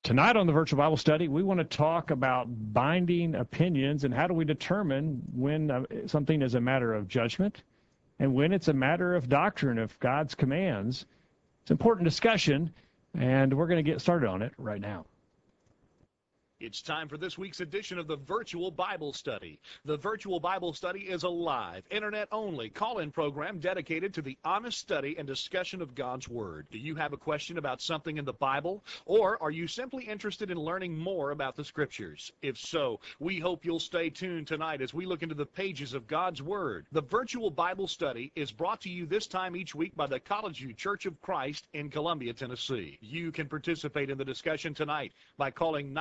Tonight on the Virtual Bible Study, we want to talk about binding opinions and how do we determine when something is a matter of judgment and when it's a matter of doctrine, of God's commands. It's an important discussion, and we're going to get started on it right now. It's time for this week's edition of the Virtual Bible Study. The Virtual Bible Study is a live, internet-only call-in program dedicated to the honest study and discussion of God's Word. Do you have a question about something in the Bible, or are you simply interested in learning more about the Scriptures? If so, we hope you'll stay tuned tonight as we look into the pages of God's Word. The Virtual Bible Study is brought to you this time each week by the College View Church of Christ in Columbia, Tennessee. You can participate in the discussion tonight by calling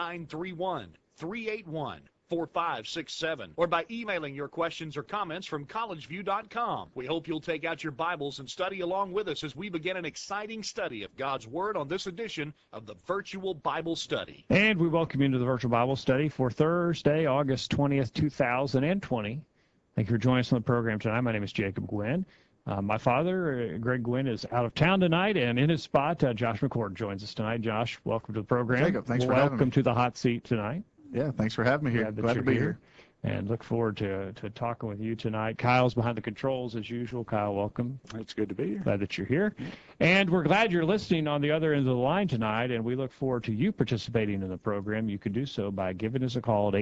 931-381-4567 or by emailing your questions or comments from collegeview.com. We hope you'll take out your Bibles and study along with us as we begin an exciting study of God's Word on this edition of the Virtual Bible Study. And we welcome you into the Virtual Bible Study for Thursday, August 20th, 2020. Thank you for joining us on the program tonight. My name is Jacob Gwynn. My father, Greg Gwynn, is out of town tonight, and in his spot, Josh McCord joins us tonight. Josh, welcome to the program. Jacob, thanks for having me. Welcome to the hot seat tonight. Yeah, thanks for having me here. Glad to be here. And look forward to talking with you tonight. Kyle's behind the controls as usual. Kyle, welcome. It's good to be here. Glad that you're here. And we're glad you're listening on the other end of the line tonight, and we look forward to you participating in the program. You can do so by giving us a call at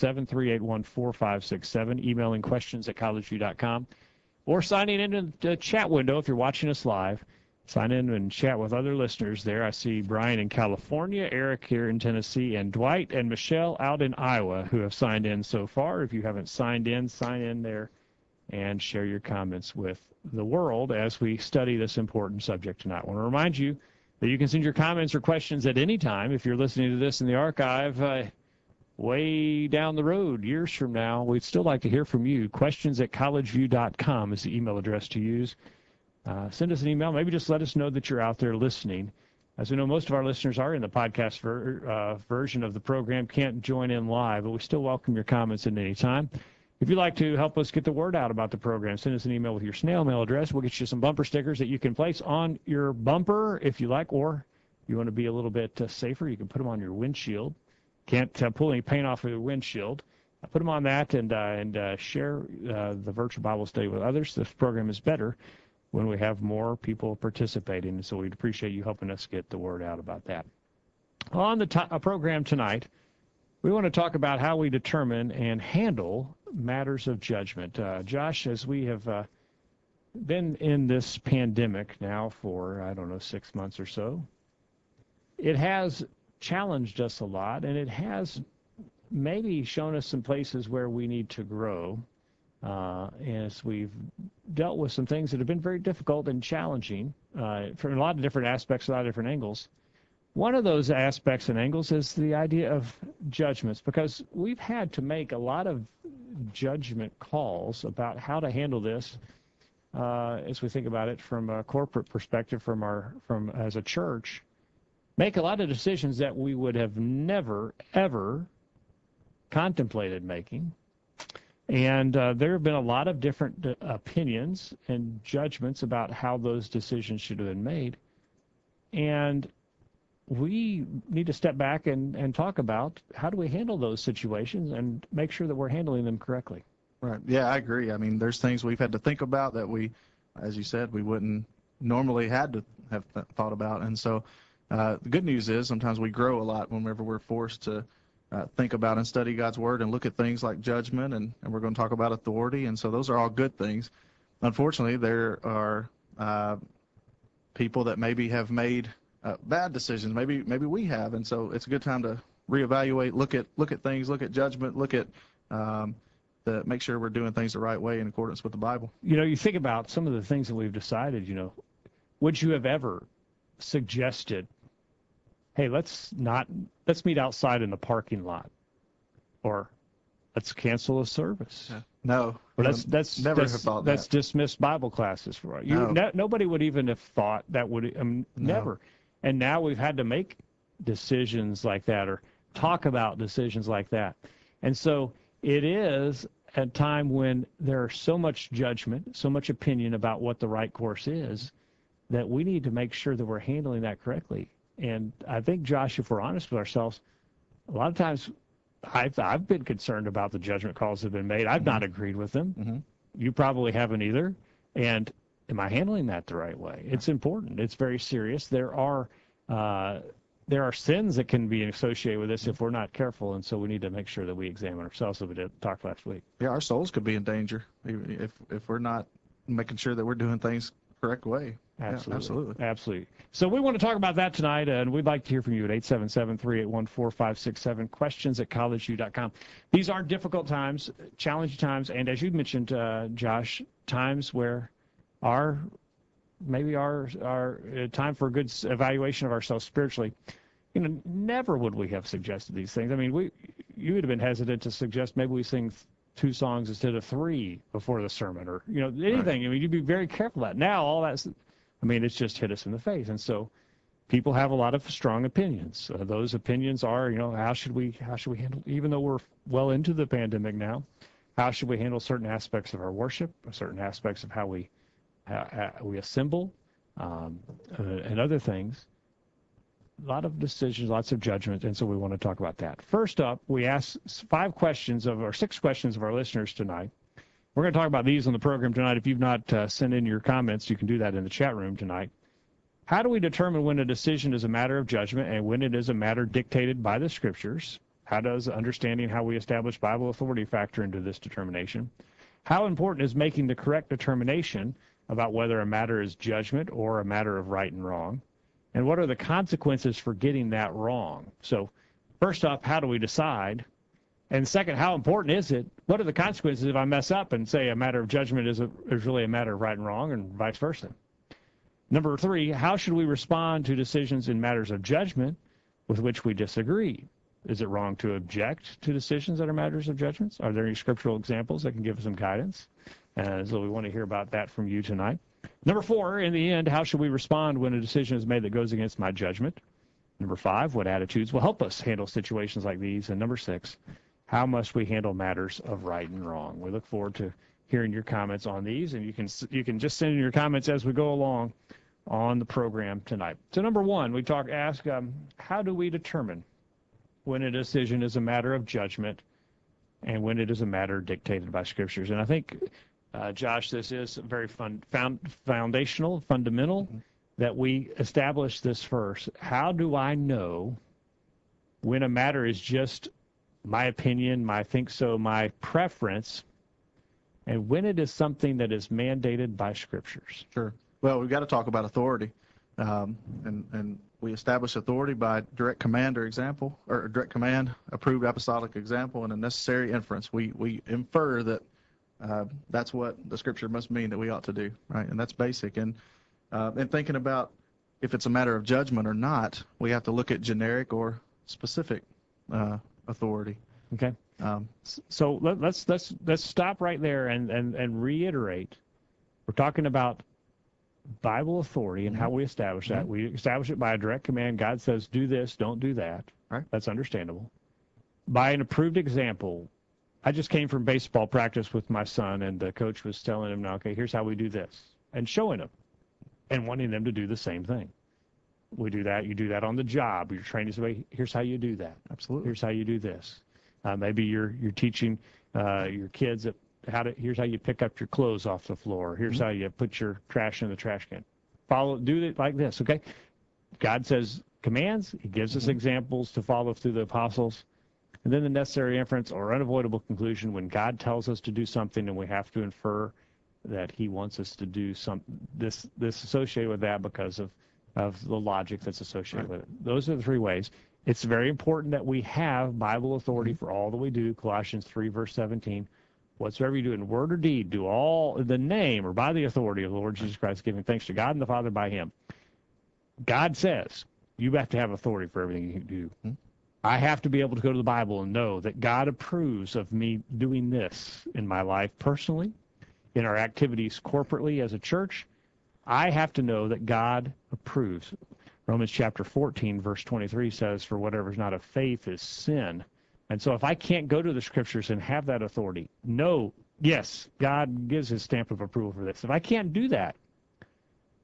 877-381-4567, emailing questions at collegeview.com, or signing into the chat window if you're watching us live. Sign in and chat with other listeners there. I see Brian in California, Eric here in Tennessee, and Dwight and Michelle out in Iowa who have signed in so far. If you haven't signed in, sign in there and share your comments with the world as we study this important subject tonight. I want to remind you that you can send your comments or questions at any time. If you're listening to this in the archive way down the road, years from now, we'd still like to hear from you. Questions at collegeview.com is the email address to use. Send us an email. Maybe just let us know that you're out there listening. As we know, most of our listeners are in the podcast version of the program, can't join in live, but we still welcome your comments at any time. If you'd like to help us get the word out about the program, send us an email with your snail mail address. We'll get you some bumper stickers that you can place on your bumper if you like, or you want to be a little bit safer, you can put them on your windshield. Can't pull any paint off of your windshield. Put them on that and share the Virtual Bible Study with others. This program is better when we have more people participating, so we'd appreciate you helping us get the word out about that. On the program tonight, we want to talk about how we determine and handle matters of judgment. Josh, as we have been in this pandemic now for, 6 months or so, it has challenged us a lot, and it has maybe shown us some places where we need to grow as we've dealt with some things that have been very difficult and challenging from a lot of different aspects, a lot of different angles. One of those aspects and angles is the idea of judgments, because we've had to make a lot of judgment calls about how to handle this as we think about it from a corporate perspective, from as a church, make a lot of decisions that we would have never, ever contemplated making. And there have been a lot of different opinions and judgments about how those decisions should have been made. And we need to step back and talk about how do we handle those situations and make sure that we're handling them correctly. Right. Yeah, I agree. I mean, there's things we've had to think about that we, as you said, we wouldn't normally had to have thought about. And so the good news is sometimes we grow a lot whenever we're forced to think about and study God's Word and look at things like judgment, and we're going to talk about authority, and so those are all good things. Unfortunately, there are people that maybe have made bad decisions. Maybe we have, and so it's a good time to reevaluate, look at things, look at judgment, look at make sure we're doing things the right way in accordance with the Bible. You think about some of the things that we've decided. Would you have ever suggested, hey, let's meet outside in the parking lot, or let's cancel a service? No. Or let's dismiss Bible classes for you. No. Nobody would even have thought that would never. And now we've had to make decisions like that or talk about decisions like that. And so it is a time when there's so much judgment, so much opinion about what the right course is, that we need to make sure that we're handling that correctly. And I think, Josh, if we're honest with ourselves, a lot of times I've been concerned about the judgment calls that have been made. I've not agreed with them. Mm-hmm. You probably haven't either. And am I handling that the right way? It's important. It's very serious. There are sins that can be associated with this if we're not careful, and so we need to make sure that we examine ourselves, as we did talk last week. Yeah, our souls could be in danger if we're not making sure that we're doing things the correct way. Absolutely. Yeah, absolutely. Absolutely. So we want to talk about that tonight, and we'd like to hear from you at 877-381-4567, questions@collegeview.com. These are difficult times, challenging times, and as you mentioned, Josh, times where maybe our time for a good evaluation of ourselves spiritually. Never would we have suggested these things. I mean, you would have been hesitant to suggest maybe we sing 2 songs instead of 3 before the sermon, or anything. Right. I mean, you'd be very careful of that. Now all that's, it's just hit us in the face, and so people have a lot of strong opinions. Those opinions are, how should we handle, even though we're well into the pandemic now, how should we handle certain aspects of our worship, certain aspects of how we assemble, and other things. A lot of decisions, lots of judgment, and so we want to talk about that. First up, we asked 6 questions of our listeners tonight. We're going to talk about these on the program tonight. If you've not sent in your comments, you can do that in the chat room tonight. How do we determine when a decision is a matter of judgment and when it is a matter dictated by the Scriptures? How does understanding how we establish Bible authority factor into this determination? How important is making the correct determination about whether a matter is judgment or a matter of right and wrong? And what are the consequences for getting that wrong? So first off, how do we decide? And second, how important is it? What are the consequences if I mess up and say a matter of judgment is really a matter of right and wrong, and vice versa? Number 3, how should we respond to decisions in matters of judgment with which we disagree? Is it wrong to object to decisions that are matters of judgments? Are there any scriptural examples that can give us some guidance? So we want to hear about that from you tonight. Number 4, in the end, how should we respond when a decision is made that goes against my judgment? Number 5, what attitudes will help us handle situations like these? And number 6, how must we handle matters of right and wrong? We look forward to hearing your comments on these, and you can just send in your comments as we go along on the program tonight. So number 1, we ask how do we determine when a decision is a matter of judgment and when it is a matter dictated by Scriptures? And I think, Josh, this is very foundational, fundamental, that we establish this first. How do I know when a matter is just my opinion, my think so, my preference, and when it is something that is mandated by Scriptures? Sure. Well, we've got to talk about authority, and we establish authority by direct command or example, or direct command, approved apostolic example, and a necessary inference. We infer that that's what the Scripture must mean that we ought to do, right? And that's basic. And thinking about if it's a matter of judgment or not, we have to look at generic or specific authority. Okay. So let's stop right there and reiterate. We're talking about Bible authority and how we establish that. We establish it by a direct command. God says, do this, don't do that. Right. That's understandable. By an approved example. I just came from baseball practice with my son, and the coach was telling him, okay, here's how we do this, and showing him and wanting them to do the same thing. We do that. You do that on the job. You're training somebody. Here's how you do that. Absolutely. Here's how you do this. Maybe you're teaching your kids here's how you pick up your clothes off the floor. Here's how you put your trash in the trash can. Do it like this, okay? God says commands. He gives us examples to follow through the apostles. And then the necessary inference or unavoidable conclusion when God tells us to do something and we have to infer that he wants us to do this associated with that because of the logic that's associated with it. Those are the 3 ways. It's very important that we have Bible authority for all that we do. Colossians 3, verse 17. Whatsoever you do in word or deed, do all in the name or by the authority of the Lord Jesus Christ, giving thanks to God and the Father by him. God says you have to have authority for everything you do. I have to be able to go to the Bible and know that God approves of me doing this in my life personally, in our activities corporately as a church. I have to know that God approves. Romans chapter 14, verse 23 says, for whatever is not of faith is sin. And so if I can't go to the Scriptures and have that authority, yes, God gives his stamp of approval for this. If I can't do that,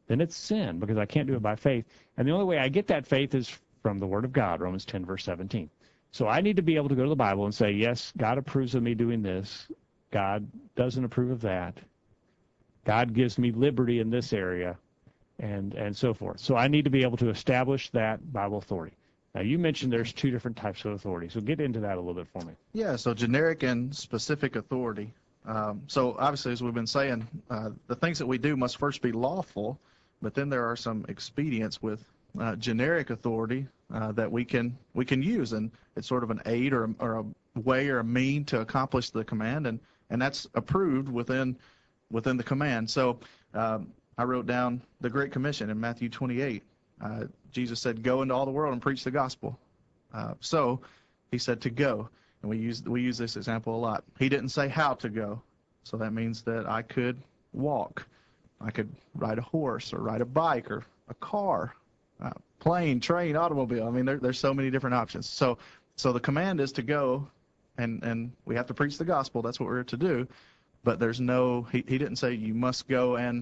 then it's sin because I can't do it by faith. And the only way I get that faith is from the Word of God, Romans 10, verse 17. So I need to be able to go to the Bible and say, yes, God approves of me doing this. God doesn't approve of that. God gives me liberty in this area, and so forth. So I need to be able to establish that Bible authority. Now, you mentioned there's two different types of authority, so get into that a little bit for me. Yeah, so generic and specific authority. So obviously, as we've been saying, the things that we do must first be lawful, but then there are some expedients with generic authority that we can use, and it's sort of an aid or a way or a mean to accomplish the command, and that's approved within the command. So I wrote down the Great Commission in Matthew 28. Jesus said, "Go into all the world and preach the gospel." So he said to go, and we use this example a lot. He didn't say how to go, so that means that I could walk, I could ride a horse or ride a bike or a car, plane, train, automobile. I mean, there's so many different options. So the command is to go, and we have to preach the gospel. That's what we're to do. But there's no, he didn't say you must go and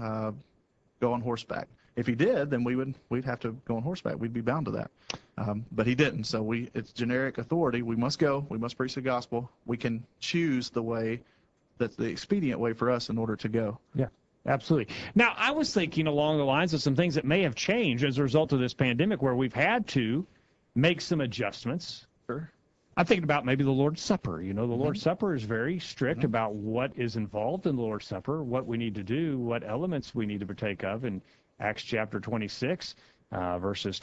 go on horseback. If he did, then we'd have to go on horseback. We'd be bound to that. But he didn't. So it's generic authority. We must go. We must preach the gospel. We can choose the way that's the expedient way for us in order to go. Yeah, absolutely. Now, I was thinking along the lines of some things that may have changed as a result of this pandemic where we've had to make some adjustments. Sure. I'm thinking about maybe the Lord's Supper. You know, the Lord's Supper is very strict about what is involved in the Lord's Supper, what we need to do, what elements we need to partake of. In Acts chapter 26, verses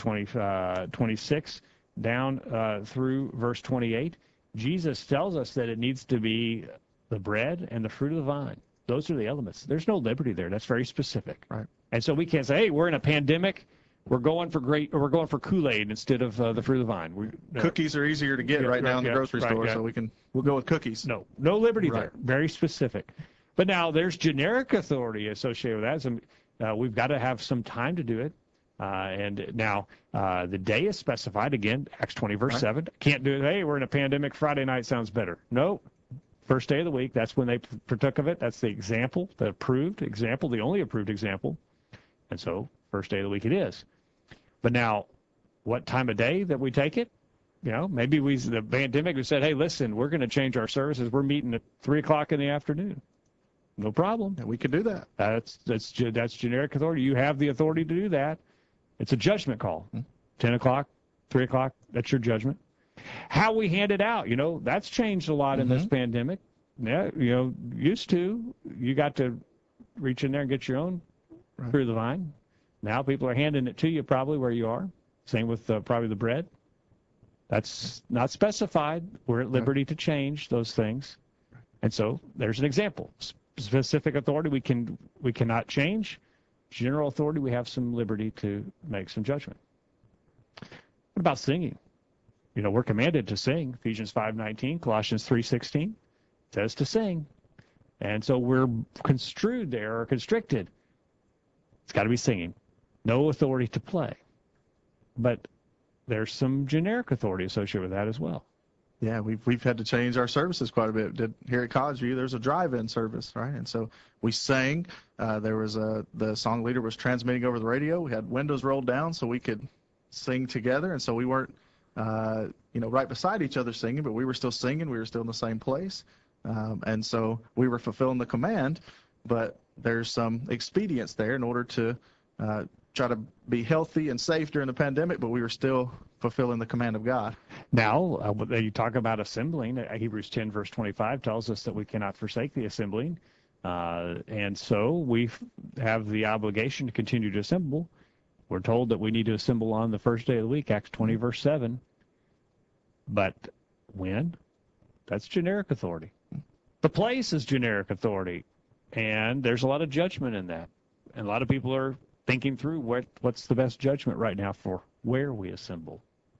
26 down through verse 28, Jesus tells us that it needs to be the bread and the fruit of the vine. Those are the elements. There's no liberty there. That's very specific. Right. And so we can't say, hey, we're in a pandemic. We're going for Kool-Aid instead of the fruit of the vine. Cookies are easier to get right now in the grocery store, so we'll go with cookies. No liberty there. Very specific. But now there's generic authority associated with that. We've got to have some time to do it. And now the day is specified again, Acts 20 verse 7. Can't do it. Hey, we're in a pandemic. Friday night sounds better. No. First day of the week. That's when they partook of it. That's the example, the approved example, the only approved example. And so first day of the week it is. But now, what time of day that we take it? You know, maybe the pandemic, we said, hey, listen, we're going to change our services. We're meeting at 3 o'clock in the afternoon. No problem. And we could do that. That's generic authority. You have the authority to do that. It's a judgment call. 10 o'clock, 3 o'clock, that's your judgment. How we hand it out, you know, that's changed a lot in this pandemic. Yeah, you know, used to, you got to reach in there and get your own fruit of the vine. Now people are handing it to you probably where you are. Same with probably the bread. That's not specified. We're at liberty to change those things. And so there's an example. Specific authority we cannot change. General authority, we have some liberty to make some judgment. What about singing? You know, we're commanded to sing. Ephesians 5:19, Colossians 3:16 says to sing. And so we're construed there or constricted. It's got to be singing. No authority to play. But there's some generic authority associated with that as well. Yeah, we've had to change our services quite a bit. Here at College View, there's a drive-in service, right? And so we sang. There was the song leader was transmitting over the radio. We had windows rolled down so we could sing together. And so we weren't, right beside each other singing, but we were still singing. We were still in the same place. And so we were fulfilling the command, but there's some expedience there in order to try to be healthy and safe during the pandemic, but we were still fulfilling the command of God. Now, you talk about assembling. Hebrews 10, verse 25 tells us that we cannot forsake the assembling. And so we have the obligation to continue to assemble. We're told that we need to assemble on the first day of the week, Acts 20, verse 7. But when? That's generic authority. The place is generic authority. And there's a lot of judgment in that. And a lot of people are thinking through what's the best judgment right now for where we assemble.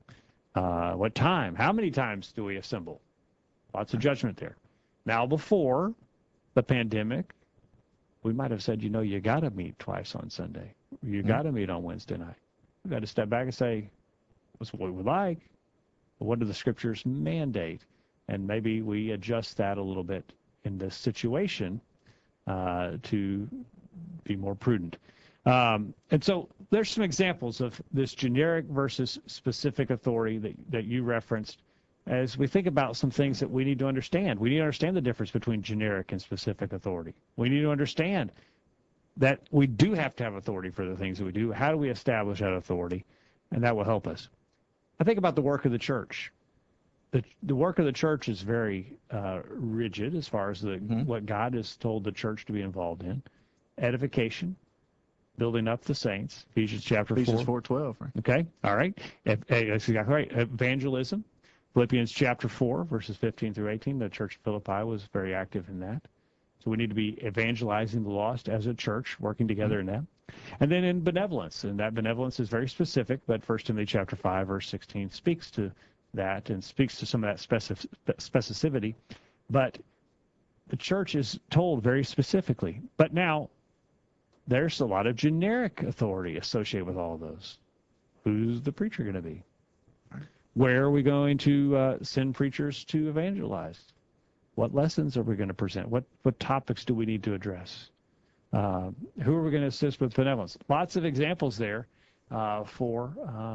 What time? How many times do we assemble? Lots of judgment there. Now, before the pandemic, we might have said, you got to meet twice on Sunday. You got to meet on Wednesday night. We've got to step back and say, that's what we would like. But what do the scriptures mandate? And maybe we adjust that a little bit in this situation to be more prudent. And so there's some examples of this generic versus specific authority that you referenced as we think about some things that we need to understand. We need to understand the difference between generic and specific authority. We need to understand that we do have to have authority for the things that we do. How do we establish that authority? And that will help us. I think about the work of the church. The work of the church is very rigid as far as what God has told the church to be involved in. Edification, building up the saints, Ephesians chapter 4. Ephesians 4:12. Right? Okay, all right. That's exactly right. Evangelism, Philippians chapter 4, verses 15 through 18. The church of Philippi was very active in that. So we need to be evangelizing the lost as a church, working together in that. And then in benevolence, and that benevolence is very specific, but 1 Timothy chapter 5, verse 16 speaks to that and speaks to some of that specificity. But the church is told very specifically. But now, there's a lot of generic authority associated with all of those. Who's the preacher going to be? Where are we going to send preachers to evangelize? What lessons are we going to present? What topics do we need to address? Who are we going to assist with benevolence? Lots of examples there for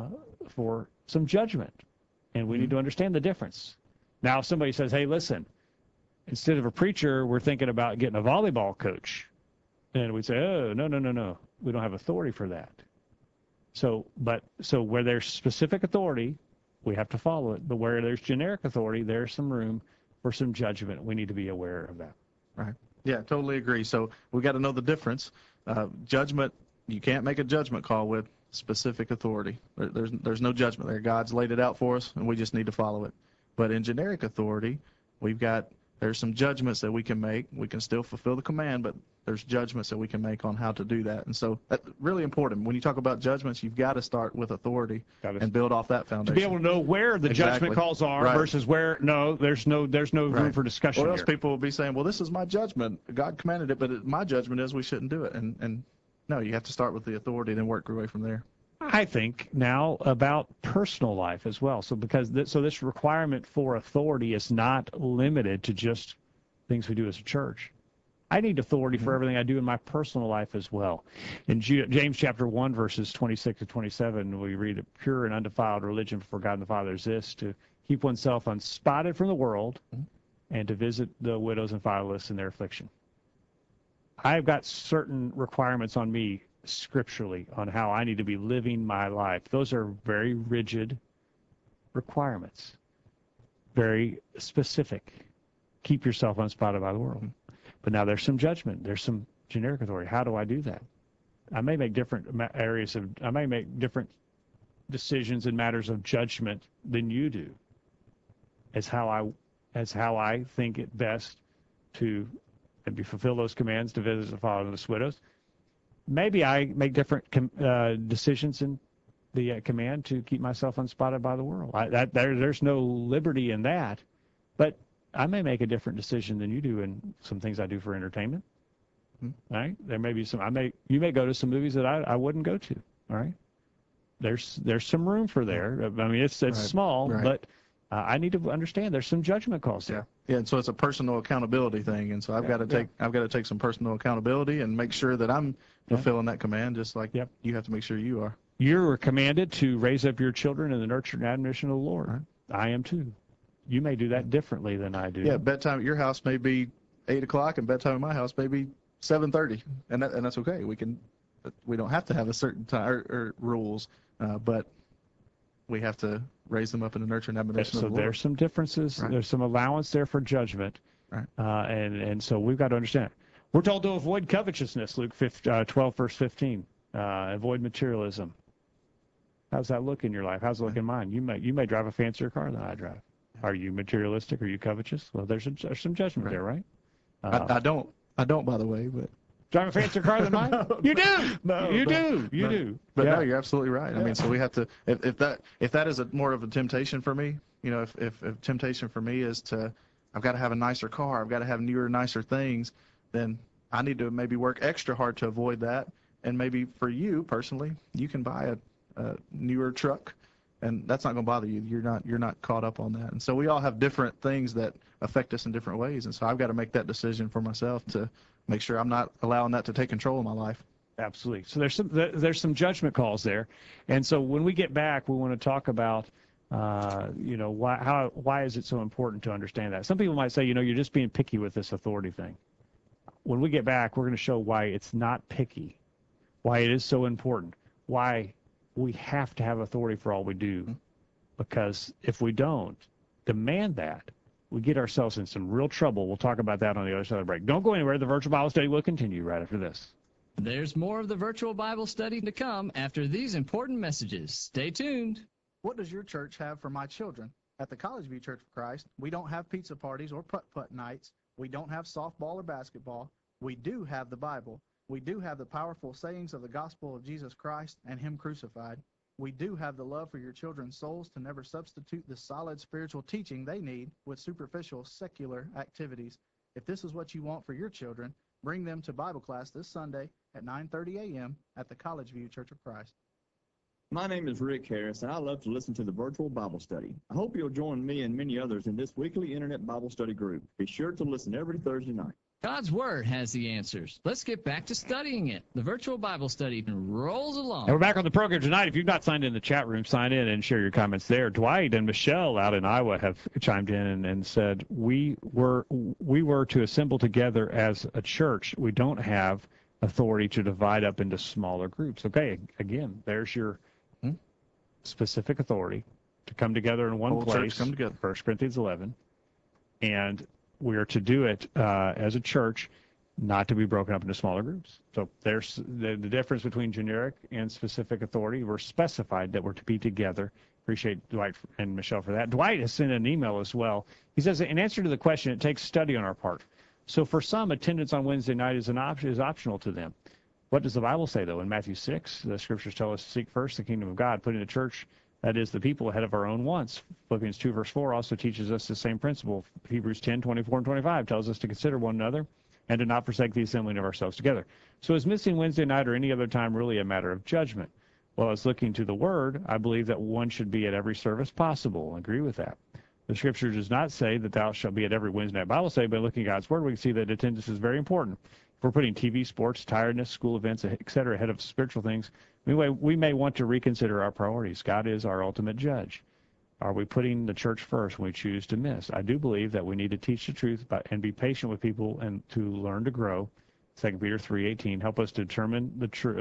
some judgment, and we need to understand the difference. Now, if somebody says, "Hey, listen, instead of a preacher, we're thinking about getting a volleyball coach," and we say, "Oh, no, we don't have authority for that." So where there's specific authority, we have to follow it. But where there's generic authority, there's some room for some judgment. We need to be aware of that. Right. Yeah, totally agree. So we got to know the difference. Judgment, you can't make a judgment call with specific authority. There's no judgment there. God's laid it out for us, and we just need to follow it. But in generic authority, there's some judgments that we can make. We can still fulfill the command, but there's judgments that we can make on how to do that. And so that's really important. When you talk about judgments, you've got to start with authority and build off that foundation. To be able to know where the judgment calls are versus where, there's no room for discussion. Or else here. people will be saying, well, this is my judgment. God commanded it, but my judgment is we shouldn't do it. And no, you have to start with the authority and then work your way from there. I think now about personal life as well. So this requirement for authority is not limited to just things we do as a church. I need authority for everything I do in my personal life as well. In James chapter 1, verses 26 to 27, we read, "A pure and undefiled religion before God and the Father is this, to keep oneself unspotted from the world and to visit the widows and fatherless in their affliction." I've got certain requirements on me scripturally on how I need to be living my life. Those are very rigid requirements, very specific. Keep yourself unspotted by the world. But now there's some judgment. There's some generic authority. How do I do that? I may make different decisions in matters of judgment than you do. As how I think it best to maybe fulfill those commands to visit the fatherless widows. Maybe I make different decisions in the command to keep myself unspotted by the world. There's no liberty in that, but I may make a different decision than you do in some things I do for entertainment. Right? There may be you may go to some movies that I wouldn't go to. All right? There's some room for there. I mean, it's small, but I need to understand there's some judgment calls there. Yeah, and so it's a personal accountability thing, and so I've got to take some personal accountability and make sure that I'm fulfilling that command, just like you have to make sure you are. You're commanded to raise up your children in the nurture and admonition of the Lord. Right. I am too. You may do that differently than I do. Yeah, bedtime at your house may be 8 o'clock, and bedtime at my house may be 7:30, and that's okay. We don't have to have a certain time or rules, but we have to raise them up in the nurture and admonition of the Lord. So there's some differences. Right. There's some allowance there for judgment, right. And so we've got to understand. We're told to avoid covetousness, Luke 12, verse 15. Avoid materialism. How's that look in your life? How's it look in mine? You may drive a fancier car than I drive. Are you materialistic? Are you covetous? Well, there's some judgment there, right? I don't, by the way, but drive a fancier car than mine? You do. You do. But no, you're absolutely right. I mean, so we have to. If that is more of a temptation for me, if temptation for me is I've got to have a nicer car, I've got to have newer, nicer things, then I need to maybe work extra hard to avoid that. And maybe for you personally, you can buy a newer truck, and that's not going to bother you. You're not caught up on that. And so we all have different things that affect us in different ways. And so I've got to make that decision for myself to make sure I'm not allowing that to take control of my life. Absolutely. So there's some judgment calls there, and so when we get back, we want to talk about, why is it so important to understand that? Some people might say, you're just being picky with this authority thing. When we get back, we're going to show why it's not picky, why it is so important, why we have to have authority for all we do, because if we don't demand that, we get ourselves in some real trouble. We'll talk about that on the other side of the break. Don't go anywhere. The virtual Bible study will continue right after this. There's more of the virtual Bible study to come after these important messages. Stay tuned. What does your church have for my children? At the College View Church of Christ, we don't have pizza parties or putt-putt nights. We don't have softball or basketball. We do have the Bible. We do have the powerful sayings of the gospel of Jesus Christ and Him crucified. We do have the love for your children's souls to never substitute the solid spiritual teaching they need with superficial secular activities. If this is what you want for your children, bring them to Bible class this Sunday at 9:30 a.m. at the College View Church of Christ. My name is Rick Harris, and I love to listen to the virtual Bible study. I hope you'll join me and many others in this weekly Internet Bible study group. Be sure to listen every Thursday night. God's Word has the answers. Let's get back to studying it. The virtual Bible study rolls along. And we're back on the program tonight. If you've not signed in the chat room, sign in and share your comments there. Dwight and Michelle out in Iowa have chimed in and said, we were to assemble together as a church. We don't have authority to divide up into smaller groups. Okay, again, there's your specific authority to come together in one place. Come together. 1 Corinthians 11. And we are to do it as a church, not to be broken up into smaller groups. So there's the difference between generic and specific authority. We're specified that we're to be together. Appreciate Dwight and Michelle for that. Dwight has sent an email as well. He says, in answer to the question, it takes study on our part. So for some, attendance on Wednesday night is optional to them. What does the Bible say, though? In Matthew 6, the scriptures tell us to seek first the kingdom of God, putting the church, that is, the people, ahead of our own wants. Philippians 2, verse 4 also teaches us the same principle. Hebrews 10, 24 and 25 tells us to consider one another and to not forsake the assembling of ourselves together. So is missing Wednesday night or any other time really a matter of judgment? Well, as looking to the Word, I believe that one should be at every service possible. I agree with that. The Scripture does not say that thou shalt be at every Wednesday night Bible study, but looking at God's Word, we can see that attendance is very important. If we're putting TV, sports, tiredness, school events, etc., ahead of spiritual things, we may want to reconsider our priorities. God is our ultimate judge. Are we putting the church first when we choose to miss? I do believe that we need to teach the truth and be patient with people and to learn to grow. 2 Peter 3:18, help us to determine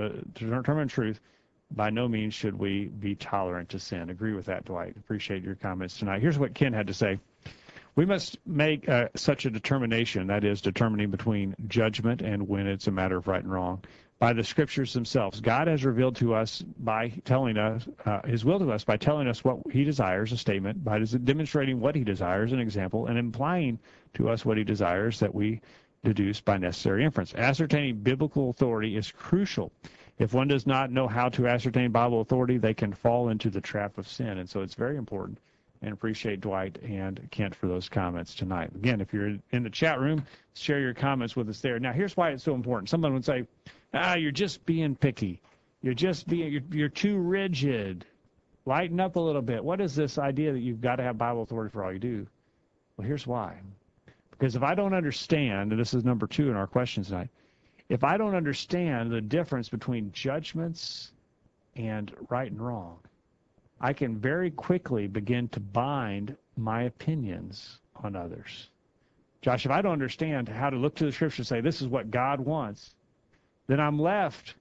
truth. By no means should we be tolerant to sin. Agree with that, Dwight. Appreciate your comments tonight. Here's what Ken had to say. We must make such a determination, that is, determining between judgment and when it's a matter of right and wrong, by the Scriptures themselves. God has revealed to us by telling us His will to us by telling us what He desires, a statement, by demonstrating what He desires, an example, and implying to us what He desires that we deduce by necessary inference. Ascertaining biblical authority is crucial. If one does not know how to ascertain Bible authority, they can fall into the trap of sin, and so it's very important. And appreciate Dwight and Kent for those comments tonight. Again, if you're in the chat room, share your comments with us there. Now, here's why it's so important. Someone would say, you're just being picky. You're too rigid. Lighten up a little bit. What is this idea that you've got to have Bible authority for all you do? Well, here's why. Because if I don't understand, and this is number 2 in our questions tonight, if I don't understand the difference between judgments and right and wrong, I can very quickly begin to bind my opinions on others. Josh, if I don't understand how to look to the Scripture and say, this is what God wants, then I'm left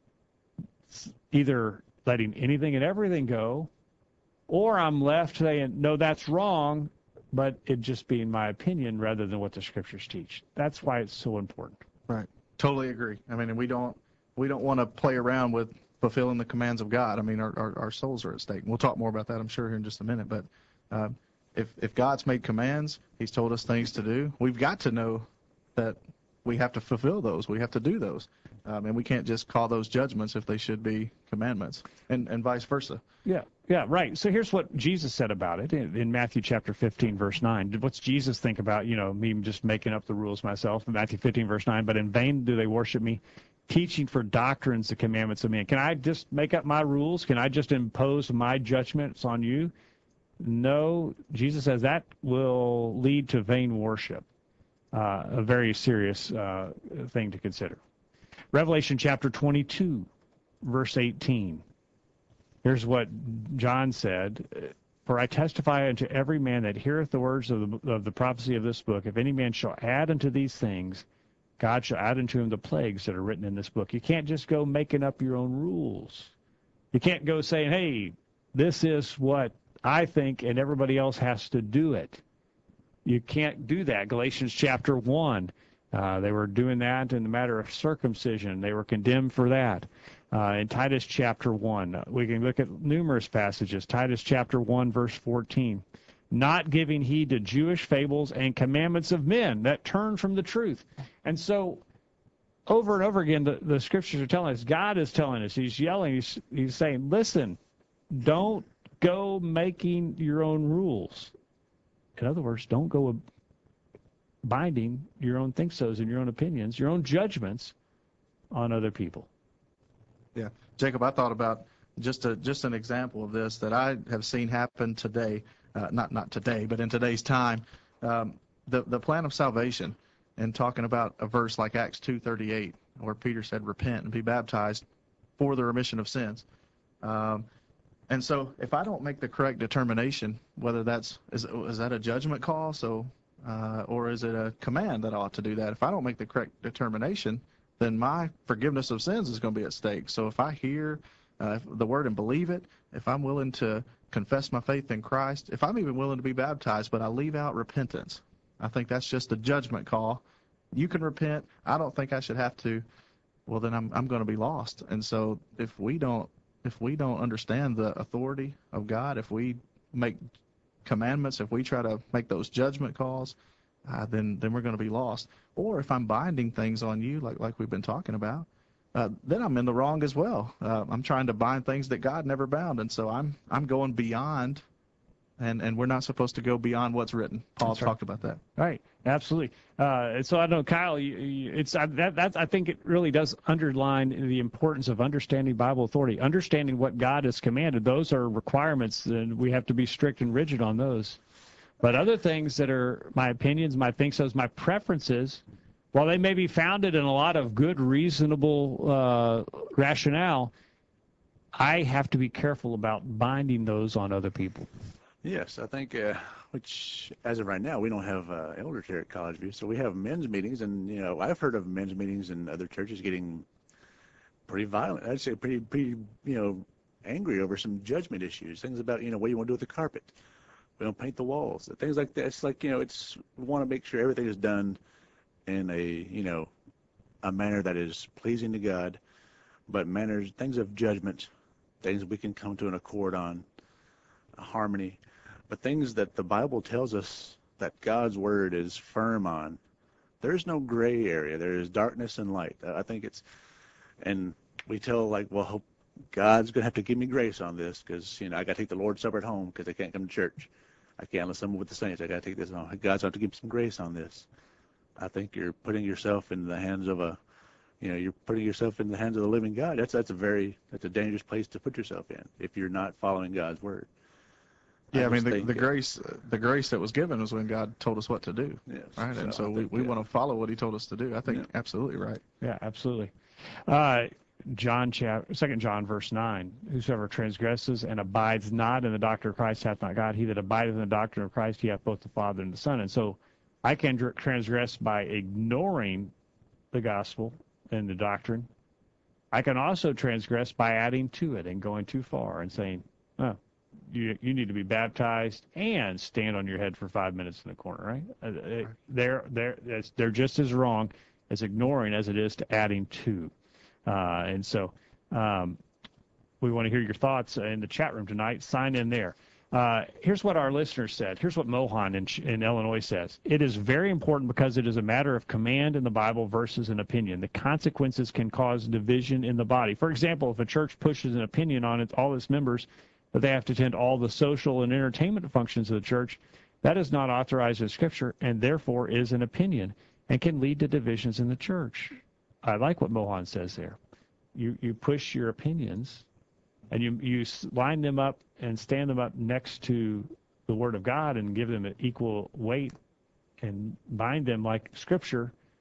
either letting anything and everything go, or I'm left saying, no, that's wrong, but it just being my opinion rather than what the Scriptures teach. That's why it's so important. Right. Totally agree. I mean, and we don't want to play around with fulfilling the commands of God. I mean, our souls are at stake. We'll talk more about that, I'm sure, here in just a minute. But if God's made commands, He's told us things to do, we've got to know that we have to fulfill those. We have to do those. And we can't just call those judgments if they should be commandments, and vice versa. Yeah, right. So here's what Jesus said about it in Matthew chapter 15, verse 9. What's Jesus think about, me just making up the rules myself? In Matthew 15, verse 9, but in vain do they worship me, teaching for doctrines the commandments of men. Can I just make up my rules? Can I just impose my judgments on you? No, Jesus says that will lead to vain worship, a very serious thing to consider. Revelation chapter 22, verse 18. Here's what John said. For I testify unto every man that heareth the words of the prophecy of this book, if any man shall add unto these things, God shall add unto him the plagues that are written in this book. You can't just go making up your own rules. You can't go saying, hey, this is what I think, and everybody else has to do it. You can't do that. Galatians chapter 1, they were doing that in the matter of circumcision. They were condemned for that. In Titus chapter 1, we can look at numerous passages. Titus chapter 1, verse 14. Not giving heed to Jewish fables and commandments of men that turn from the truth. And so, over and over again, the scriptures are telling us, God is telling us, he's yelling, he's saying, listen, don't go making your own rules. In other words, don't go binding your own think-sos and your own opinions, your own judgments on other people. Yeah, Jacob, I thought about just an example of this that I have seen happen today, not today, but in today's time. The plan of salvation, and talking about a verse like Acts 2:38, where Peter said, "Repent and be baptized for the remission of sins." And so, if I don't make the correct determination, whether is that a judgment call, or is it a command that I ought to do that? If I don't make the correct determination, then my forgiveness of sins is going to be at stake. So if I hear the word and believe it, if I'm willing to confess my faith in Christ, if I'm even willing to be baptized, but I leave out repentance, I think that's just a judgment call. You can repent. I don't think I should have to. Well, then I'm going to be lost. And so if we don't understand the authority of God, if we make commandments, if we try to make those judgment calls, then we're going to be lost. Or if I'm binding things on you, like we've been talking about, then I'm in the wrong as well. I'm trying to bind things that God never bound, and so I'm going beyond, and we're not supposed to go beyond what's written. Paul talked about that. Right, absolutely. And so I know, Kyle, I think it really does underline the importance of understanding Bible authority, understanding what God has commanded. Those are requirements, and we have to be strict and rigid on those. But other things that are my opinions, my think-sos, my preferences, while they may be founded in a lot of good, reasonable rationale, I have to be careful about binding those on other people. Yes, I think, which as of right now, we don't have elders here at College View, so we have men's meetings, and I've heard of men's meetings in other churches getting pretty violent. I'd say pretty angry over some judgment issues, things about what you want to do with the carpet. We don't paint the walls, things like that. It's like we want to make sure everything is done in a manner that is pleasing to God, but things of judgment, things we can come to an accord on, a harmony, but things that the Bible tells us that God's word is firm on. There's no gray area. There is darkness and light. I think and we tell well, God's going to have to give me grace on this because, I got to take the Lord's Supper at home because I can't come to church. I can't assemble with the saints. I got to take this on. God's going to have to give me some grace on this. I think you're putting yourself in the hands of you're putting yourself in the hands of the living God. That's a dangerous place to put yourself in if you're not following God's word. Yeah, I mean, the grace that was given was when God told us what to do. Yes, right? And so we want to follow what he told us to do. I think absolutely right. Yeah, absolutely. 2 John verse 9, whosoever transgresses and abides not in the doctrine of Christ hath not God. He that abideth in the doctrine of Christ, he hath both the Father and the Son. And so I can transgress by ignoring the gospel and the doctrine. I can also transgress by adding to it and going too far and saying, oh, you need to be baptized and stand on your head for 5 minutes in the corner, right? They're just as wrong as ignoring as it is to adding to. And so we want to hear your thoughts in the chat room tonight. Sign in there. Here's what our listeners said. Here's what Mohan in Illinois says. It is very important because it is a matter of command in the Bible versus an opinion. The consequences can cause division in the body. For example, if a church pushes an opinion on all its members that they have to attend all the social and entertainment functions of the church, that is not authorized in Scripture and therefore is an opinion and can lead to divisions in the church. I like what Mohan says there. You push your opinions and you line them up and stand them up next to the Word of God and give them an equal weight and bind them like Scripture,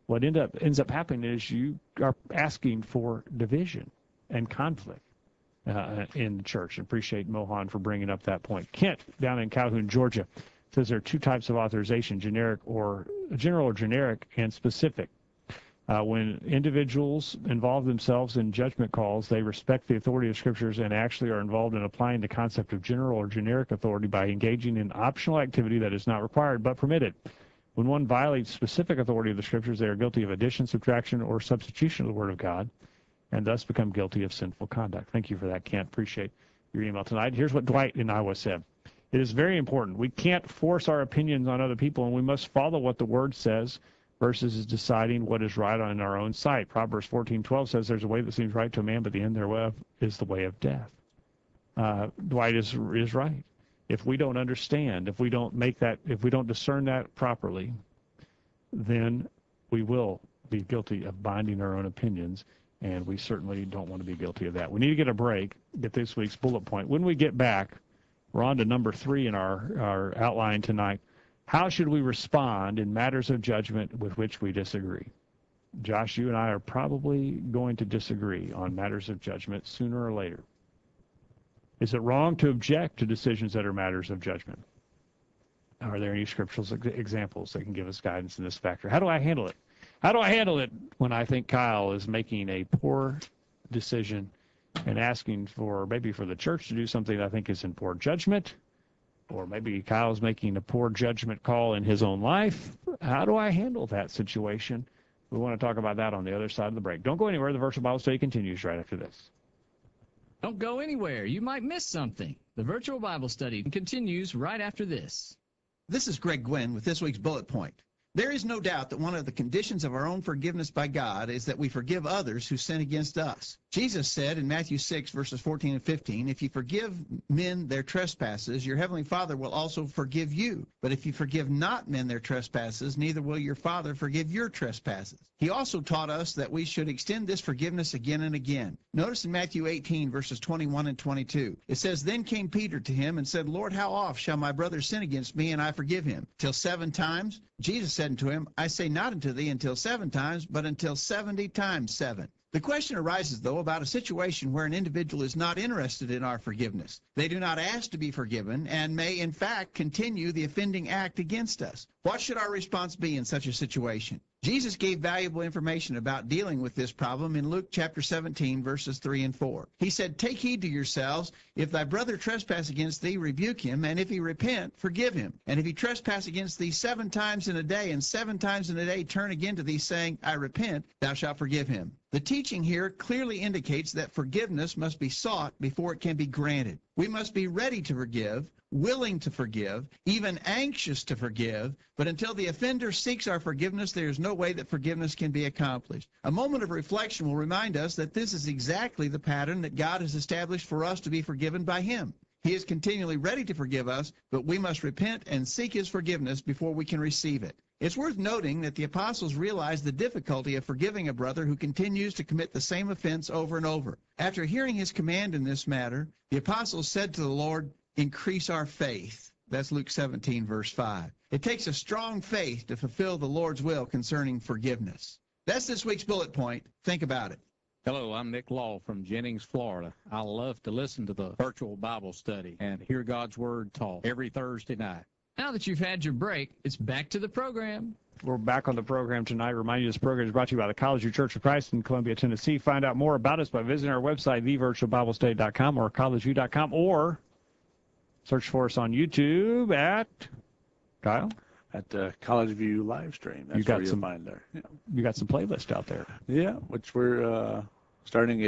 what ends up happening is you are asking for division and conflict in the church. I appreciate Mohan for bringing up that point. Kent, down in Calhoun, Georgia, says there are two types of authorization, general or generic, and specific. When individuals involve themselves in judgment calls, they respect the authority of scriptures and actually are involved in applying the concept of general or generic authority by engaging in optional activity that is not required but permitted. When one violates specific authority of the scriptures, they are guilty of addition, subtraction, or substitution of the word of God, and thus become guilty of sinful conduct. Thank you for that, Kent. Appreciate your email tonight. Here's what Dwight in Iowa said. It is very important. We can't force our opinions on other people, and we must follow what the word says versus deciding what is right on our own sight. Proverbs 14:12 says there's a way that seems right to a man, but the end thereof is the way of death. Dwight is right. If we don't understand, if we don't discern that properly, then we will be guilty of binding our own opinions, and we certainly don't want to be guilty of that. We need to get a break, get this week's bullet point. When we get back, we're on to number 3 in our outline tonight. How should we respond in matters of judgment with which we disagree? Josh, you and I are probably going to disagree on matters of judgment sooner or later. Is it wrong to object to decisions that are matters of judgment? Are there any scriptural examples that can give us guidance in this factor? How do I handle it? How do I handle it when I think Kyle is making a poor decision and asking for maybe for the church to do something I think is in poor judgment? Or maybe Kyle's making a poor judgment call in his own life. How do I handle that situation? We want to talk about that on the other side of the break. Don't go anywhere. The Virtual Bible Study continues right after this. Don't go anywhere. You might miss something. The Virtual Bible Study continues right after this. This is Greg Gwynn with this week's bullet point. There is no doubt that one of the conditions of our own forgiveness by God is that we forgive others who sin against us. Jesus said in Matthew 6, verses 14 and 15, if you forgive men their trespasses, your heavenly Father will also forgive you. But if you forgive not men their trespasses, neither will your Father forgive your trespasses. He also taught us that we should extend this forgiveness again and again. Notice in Matthew 18, verses 21 and 22, it says, Then came Peter to him and said, Lord, how oft shall my brother sin against me, and I forgive him? Till 7 times? Jesus said unto him, I say not unto thee until 7 times, but until 70 times 7. The question arises, though, about a situation where an individual is not interested in our forgiveness. They do not ask to be forgiven and may, in fact, continue the offending act against us. What should our response be in such a situation? Jesus gave valuable information about dealing with this problem in Luke chapter 17, verses 3 and 4. He said, Take heed to yourselves. If thy brother trespass against thee, rebuke him, and if he repent, forgive him. And if he trespass against thee 7 times in a day, and 7 times in a day turn again to thee, saying, I repent, thou shalt forgive him. The teaching here clearly indicates that forgiveness must be sought before it can be granted. We must be ready to forgive, willing to forgive, even anxious to forgive, but until the offender seeks our forgiveness, there is no way that forgiveness can be accomplished. A moment of reflection will remind us that this is exactly the pattern that God has established for us to be forgiven by Him. He is continually ready to forgive us, but we must repent and seek His forgiveness before we can receive it. It's worth noting that the apostles realized the difficulty of forgiving a brother who continues to commit the same offense over and over. After hearing His command in this matter, the apostles said to the Lord, Increase our faith. That's Luke 17, verse 5. It takes a strong faith to fulfill the Lord's will concerning forgiveness. That's this week's bullet point. Think about it. Hello, I'm Nick Law from Jennings, Florida. I love to listen to the virtual Bible study and hear God's Word taught every Thursday night. Now that you've had your break, it's back to the program. We're back on the program tonight. Remind you this program is brought to you by the College of Church of Christ in Columbia, Tennessee. Find out more about us by visiting our website, thevirtualbiblestudy.com or collegeview.com, or search for us on YouTube at, Kyle? At the College View live stream. That's You got where you'll some- find there. Yeah. You got some playlists out there. Yeah, which we're starting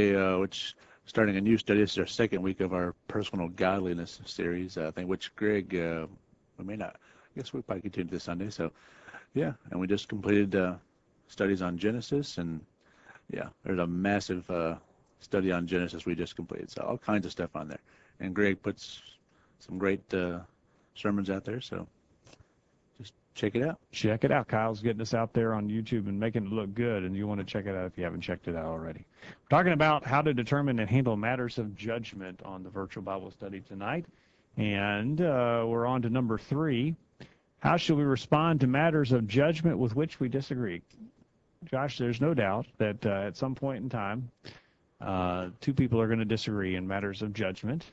a new study. This is our second week of our personal godliness series, I think, which Greg, we may not, I guess we'll probably continue this Sunday. So, yeah, and we just completed studies on Genesis, and yeah, there's a massive study on Genesis we just completed. So all kinds of stuff on there. And Greg puts some great sermons out there, so just check it out. Check it out. Kyle's getting us out there on YouTube and making it look good, and you want to check it out if you haven't checked it out already. We're talking about how to determine and handle matters of judgment on the virtual Bible study tonight, and we're on to number 3. How should we respond to matters of judgment with which we disagree? Josh, there's no doubt that at some point in time, two people are going to disagree in matters of judgment.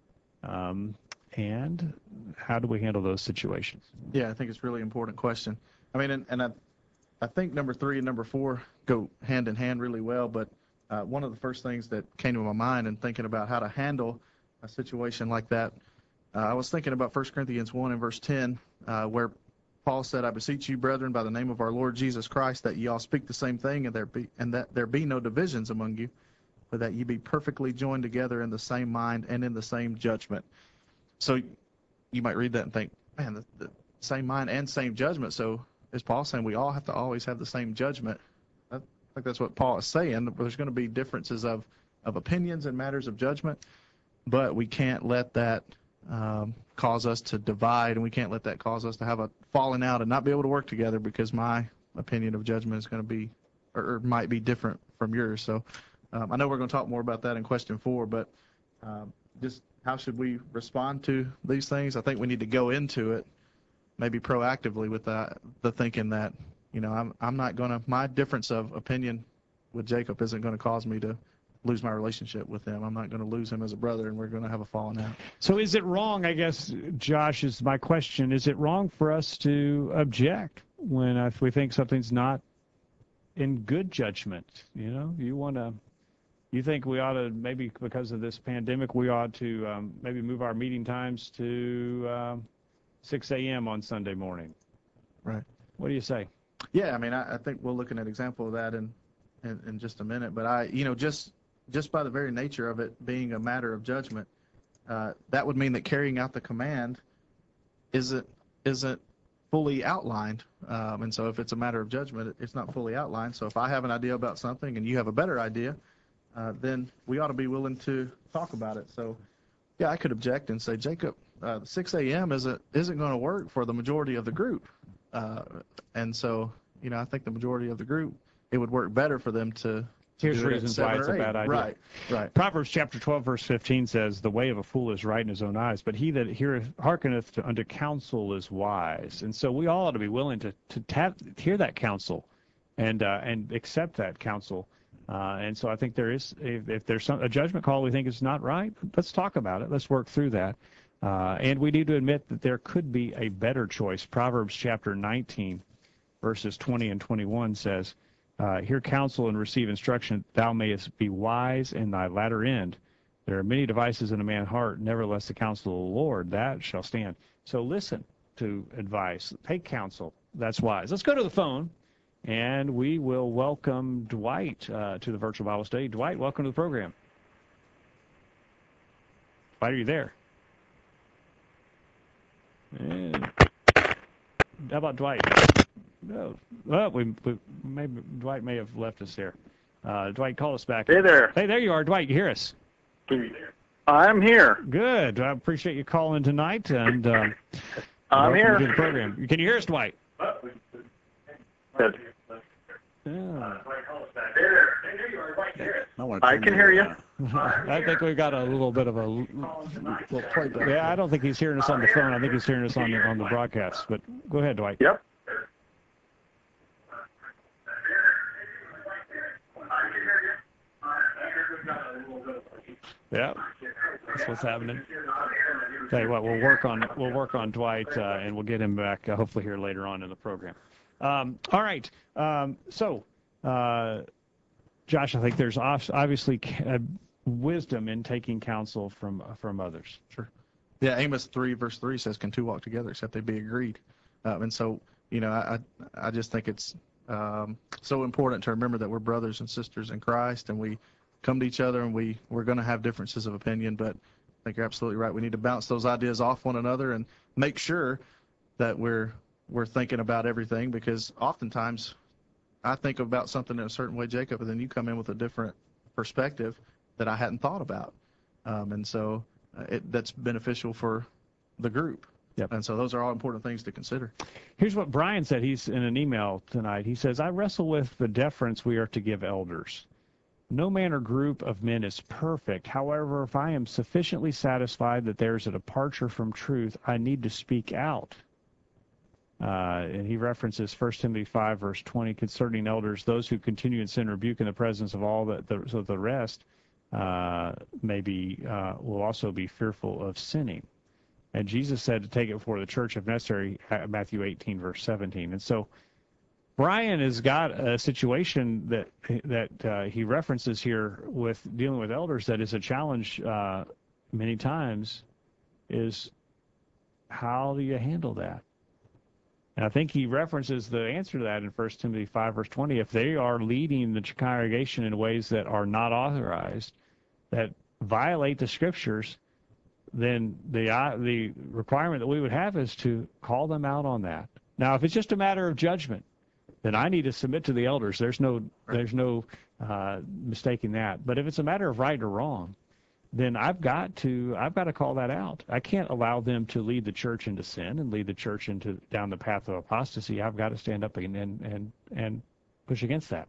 And how do we handle those situations? Yeah, I think it's a really important question. I mean, and I think number 3 and number 4 go hand in hand really well, but one of the first things that came to my mind in thinking about how to handle a situation like that, I was thinking about 1 Corinthians 1 and verse 10, where Paul said, I beseech you, brethren, by the name of our Lord Jesus Christ, that ye all speak the same thing, and that there be no divisions among you, but that ye be perfectly joined together in the same mind and in the same judgment. So you might read that and think, man, the same mind and same judgment. So is Paul saying we all have to always have the same judgment? I think that's what Paul is saying. There's going to be differences of opinions in matters of judgment, but we can't let that cause us to divide, and we can't let that cause us to have a falling out and not be able to work together because my opinion of judgment is going to be or might be different from yours. So I know we're going to talk more about that in question 4, but just how should we respond to these things? I think we need to go into it maybe proactively with the thinking that, you know, I'm not going to, my difference of opinion with Jacob isn't going to cause me to lose my relationship with him. I'm not going to lose him as a brother, and we're going to have a falling out. So is it wrong, I guess, Josh, is my question, is it wrong for us to object when if we think something's not in good judgment? You know, you think we ought to, maybe because of this pandemic, we ought to maybe move our meeting times to 6 a.m. on Sunday morning. Right. What do you say? Yeah, I mean, I think we'll look at an example of that in just a minute. But just by the very nature of it being a matter of judgment, that would mean that carrying out the command isn't fully outlined. And so if it's a matter of judgment, it's not fully outlined. So if I have an idea about something and you have a better idea, then we ought to be willing to talk about it. So, yeah, I could object and say, Jacob, 6 a.m. isn't going to work for the majority of the group. And so, you know, I think the majority of the group, it would work better for them to Here's do it at reasons why 7 it's or a 8. bad idea. Right. Proverbs chapter 12, verse 15 says, the way of a fool is right in his own eyes, but he that hearkeneth unto counsel is wise. And so we all ought to be willing to hear that counsel and accept that counsel. And so I think there is, if there's a judgment call we think is not right, let's talk about it. Let's work through that. And we need to admit that there could be a better choice. Proverbs chapter 19, verses 20 and 21 says, hear counsel and receive instruction, thou mayest be wise in thy latter end. There are many devices in a man's heart, nevertheless the counsel of the Lord, that shall stand. So listen to advice, take counsel, that's wise. Let's go to the phone, and we will welcome Dwight to the virtual Bible study. Dwight, welcome to the program. Dwight, are you there? And how about Dwight? No. Well, maybe Dwight may have left us there. Dwight, call us back. Hey there. Hey, there you are, Dwight. You hear us? I'm here. Good. I appreciate you calling tonight, and I'm here. to the program. Can you hear us, Dwight? Good. Yeah. I can hear you. I think we've got a little bit of a. Yeah, I don't think he's hearing us on the phone. I think he's hearing us on the broadcast. But go ahead, Dwight. Yep. Yeah, that's what's happening. Tell you what, we'll work on Dwight, and we'll get him back hopefully here later on in the program. All right. So, Josh, I think there's obviously wisdom in taking counsel from others. Sure. Yeah, Amos 3 verse 3 says, "Can two walk together except they be agreed?" And so, you know, I just think it's so important to remember that we're brothers and sisters in Christ, and we come to each other, and we're going to have differences of opinion, but I think you're absolutely right. We need to bounce those ideas off one another and make sure that we're thinking about everything, because oftentimes I think about something in a certain way, Jacob, and then you come in with a different perspective that I hadn't thought about. And so that's beneficial for the group. Yep. And so those are all important things to consider. Here's what Brian said. He's in an email tonight. He says, I wrestle with the deference we are to give elders. No man or group of men is perfect. However, if I am sufficiently satisfied that there's a departure from truth, I need to speak out. And he references 1 Timothy 5, verse 20, concerning elders, those who continue in sin, rebuke in the presence of all so the rest will also be fearful of sinning. And Jesus said to take it before the church if necessary, Matthew 18, verse 17. And so Brian has got a situation that he references here with dealing with elders that is a challenge many times, is how do you handle that? And I think he references the answer to that in 1 Timothy 5, verse 20. If they are leading the congregation in ways that are not authorized, that violate the Scriptures, then the requirement that we would have is to call them out on that. Now, if it's just a matter of judgment, then I need to submit to the elders. There's no mistaking that. But if it's a matter of right or wrong, then I've got to call that out. I can't allow them to lead the church into sin and lead the church down the path of apostasy. I've got to stand up and push against that.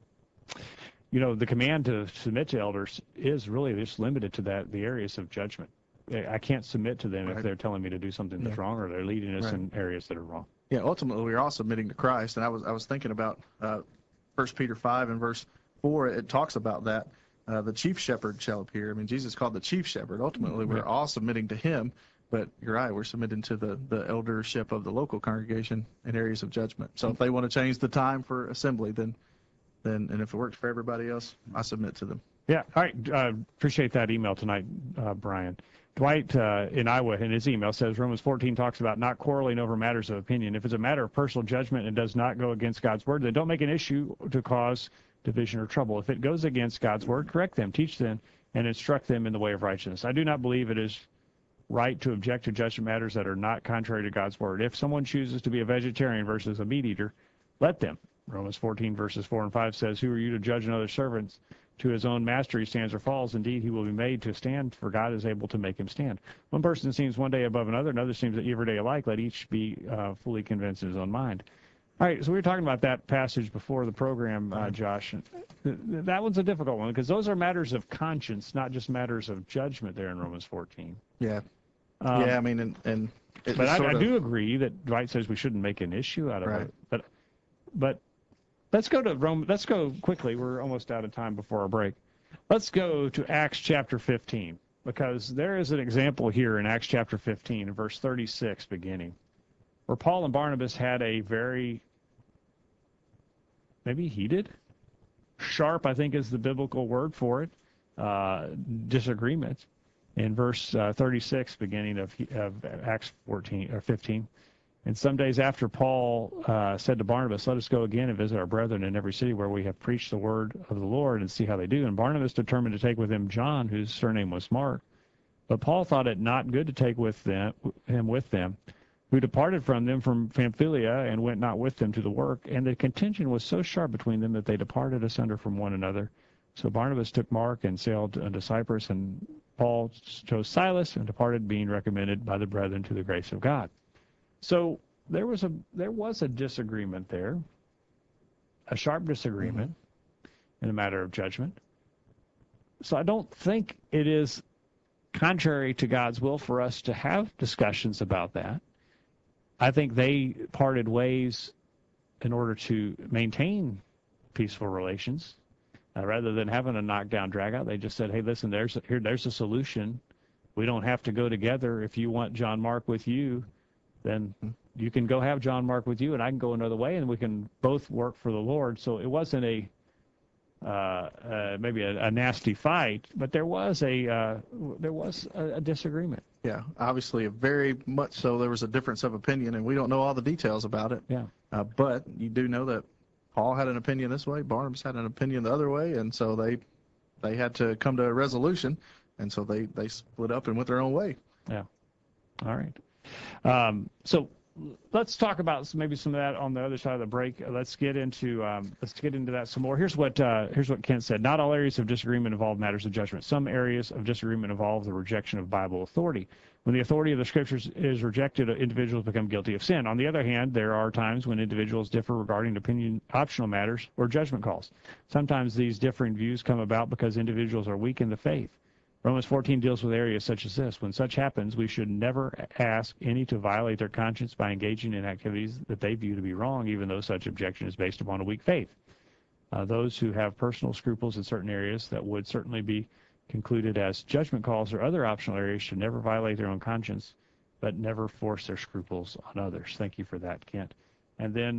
You know, the command to submit to elders is really just limited to the areas of judgment. I can't submit to them if they're telling me to do something that's wrong, or they're leading us in areas that are wrong. Yeah, ultimately we're all submitting to Christ, and I was thinking about 1 Peter 5 and verse 4. It talks about that. The chief shepherd shall appear. I mean, Jesus is called the chief shepherd. Ultimately, we're all submitting to him, but you're right, we're submitting to the eldership of the local congregation in areas of judgment. So if they want to change the time for assembly, then and if it works for everybody else, I submit to them. Yeah, all right. Appreciate that email tonight, Brian. Dwight in Iowa, in his email, says Romans 14 talks about not quarreling over matters of opinion. If it's a matter of personal judgment and does not go against God's word, then don't make an issue to cause division or trouble. If it goes against God's word, correct them, teach them, and instruct them in the way of righteousness. I do not believe it is right to object to judgment matters that are not contrary to God's word. If someone chooses to be a vegetarian versus a meat eater, let them. Romans 14 verses 4 and 5 says, who are you to judge another servant? To his own master he stands or falls. Indeed, he will be made to stand, for God is able to make him stand. One person seems one day above another seems every day alike. Let each be fully convinced in his own mind. All right, so we were talking about that passage before the program, Josh. That one's a difficult one because those are matters of conscience, not just matters of judgment there in Romans 14. Yeah. I mean, and but I do agree that Dwight says we shouldn't make an issue out of it. But let's go to Rome. Let's go quickly. We're almost out of time before our break. Let's go to Acts chapter 15, because there is an example here in Acts chapter 15, verse 36 beginning, where Paul and Barnabas had a very, maybe heated, sharp, I think is the biblical word for it, disagreement. In verse 36 beginning of Acts 14 or 15. And some days after, Paul said to Barnabas, let us go again and visit our brethren in every city where we have preached the word of the Lord and see how they do. And Barnabas determined to take with him John, whose surname was Mark. But Paul thought it not good to take him with them, who departed from them from Pamphylia and went not with them to the work. And the contention was so sharp between them that they departed asunder from one another. So Barnabas took Mark and sailed unto Cyprus, and Paul chose Silas and departed, being recommended by the brethren to the grace of God. So there was a disagreement there, a sharp disagreement in a matter of judgment. So I don't think it is contrary to God's will for us to have discussions about that. I think they parted ways in order to maintain peaceful relations. Rather than having a knockdown drag-out, they just said, hey, listen, there's a solution. We don't have to go together. If you want John Mark with you, then you can go have John Mark with you, and I can go another way, and we can both work for the Lord. So it wasn't maybe a nasty fight, but there was a disagreement. Yeah, obviously, very much so. There was a difference of opinion, and we don't know all the details about it. Yeah. But you do know that Paul had an opinion this way, Barnabas had an opinion the other way, and so they had to come to a resolution, and so they split up and went their own way. Yeah. All right. So let's talk about maybe some of that on the other side of the break. Let's get into that some more. Here's what Kent said. Not all areas of disagreement involve matters of judgment. Some areas of disagreement involve the rejection of Bible authority. When the authority of the Scriptures is rejected, individuals become guilty of sin. On the other hand, there are times when individuals differ regarding optional matters or judgment calls. Sometimes these differing views come about because individuals are weak in the faith. Romans 14 deals with areas such as this. When such happens, we should never ask any to violate their conscience by engaging in activities that they view to be wrong, even though such objection is based upon a weak faith. Those who have personal scruples in certain areas that would certainly be concluded as judgment calls or other optional areas should never violate their own conscience, but never force their scruples on others. Thank you for that, Kent. And then,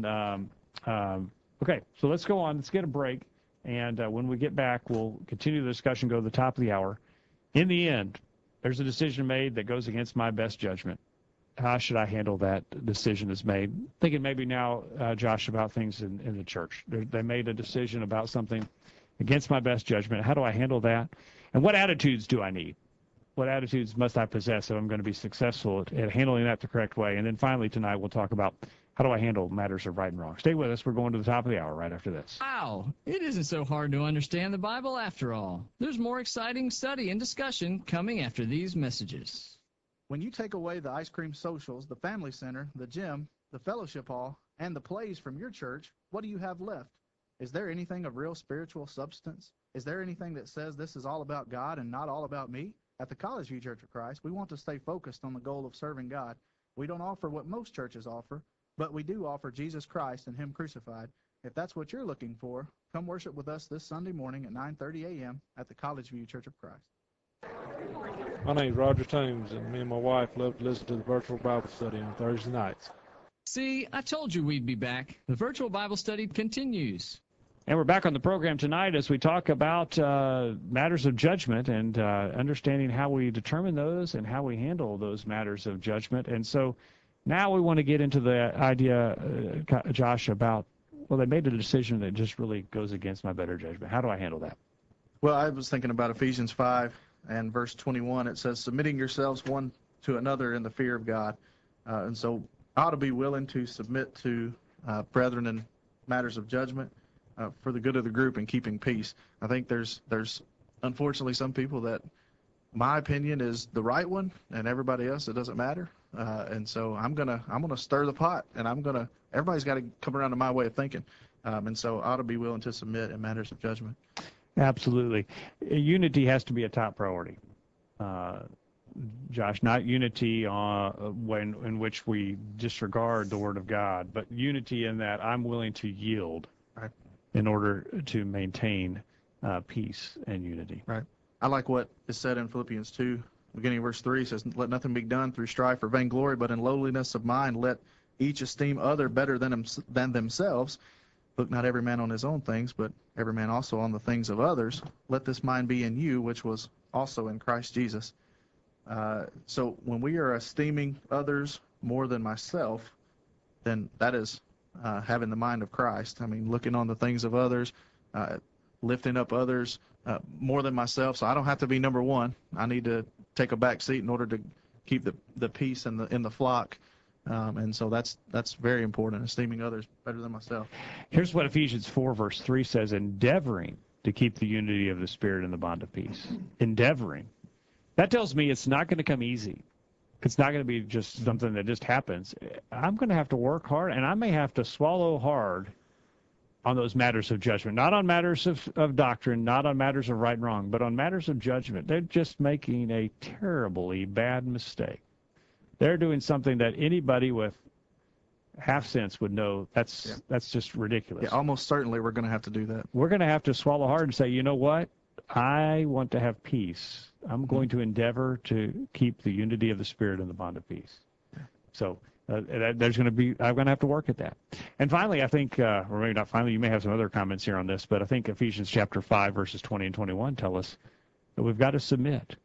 okay, so let's go on. Let's get a break. And when we get back, we'll continue the discussion, go to the top of the hour. In the end, there's a decision made that goes against my best judgment. How should I handle that decision that's made? Thinking maybe now, Josh, about things in the church. They made a decision about something against my best judgment. How do I handle that? And what attitudes do I need? What attitudes must I possess if I'm going to be successful at handling that the correct way? And then finally tonight we'll talk about how do I handle matters of right and wrong. Stay with us. We're going to the top of the hour right after this. Wow, it isn't so hard to understand the Bible after all. There's more exciting study and discussion coming after these messages. When you take away the ice cream socials, the family center, the gym, the fellowship hall, and the plays from your church, what do you have left? Is there anything of real spiritual substance? Is there anything that says this is all about God and not all about me? At the College View Church of Christ, we want to stay focused on the goal of serving God. We don't offer what most churches offer, but we do offer Jesus Christ and Him crucified. If that's what you're looking for, come worship with us this Sunday morning at 9:30 a.m. at the College View Church of Christ. My name is Roger Toombs, and me and my wife love to listen to the virtual Bible study on Thursday nights. See, I told you we'd be back. The virtual Bible study continues. And we're back on the program tonight as we talk about matters of judgment and understanding how we determine those and how we handle those matters of judgment. And so now we want to get into the idea, Josh, about, well, they made a decision that just really goes against my better judgment. How do I handle that? Well, I was thinking about Ephesians 5 and verse 21. It says, submitting yourselves one to another in the fear of God. And so I ought to be willing to submit to brethren in matters of judgment for the good of the group and keeping peace. I think there's unfortunately some people that my opinion is the right one and everybody else, it doesn't matter. And so I'm gonna stir the pot, and everybody's got to come around to my way of thinking. And so I ought to be willing to submit in matters of judgment. Absolutely. Unity has to be a top priority. Josh, not unity in which we disregard the Word of God, but unity in that I'm willing to yield in order to maintain peace and unity. Right. I like what is said in Philippians 2, beginning of verse 3, it says, let nothing be done through strife or vainglory, but in lowliness of mind let each esteem other better than themselves. Look not every man on his own things, but every man also on the things of others. Let this mind be in you, which was also in Christ Jesus. So when we are esteeming others more than myself, then that is having the mind of Christ. I mean, looking on the things of others, lifting up others more than myself. So I don't have to be number one. I need to take a back seat in order to keep the peace in the flock. And so that's very important, esteeming others better than myself. Here's what Ephesians 4, verse 3 says, endeavoring to keep the unity of the Spirit in the bond of peace. Endeavoring. That tells me it's not going to come easy. It's not going to be just something that just happens. I'm going to have to work hard, and I may have to swallow hard on those matters of judgment, not on matters of doctrine, not on matters of right and wrong, but on matters of judgment. They're just making a terribly bad mistake. They're doing something that anybody with half sense would know that's just ridiculous. Yeah, almost certainly we're going to have to do that. We're going to have to swallow hard and say, you know what? I want to have peace. I'm going to endeavor to keep the unity of the Spirit in the bond of peace. So I'm going to have to work at that. And finally, I think, or maybe not finally, you may have some other comments here on this, but I think Ephesians chapter 5, verses 20 and 21 tell us that we've got to submit.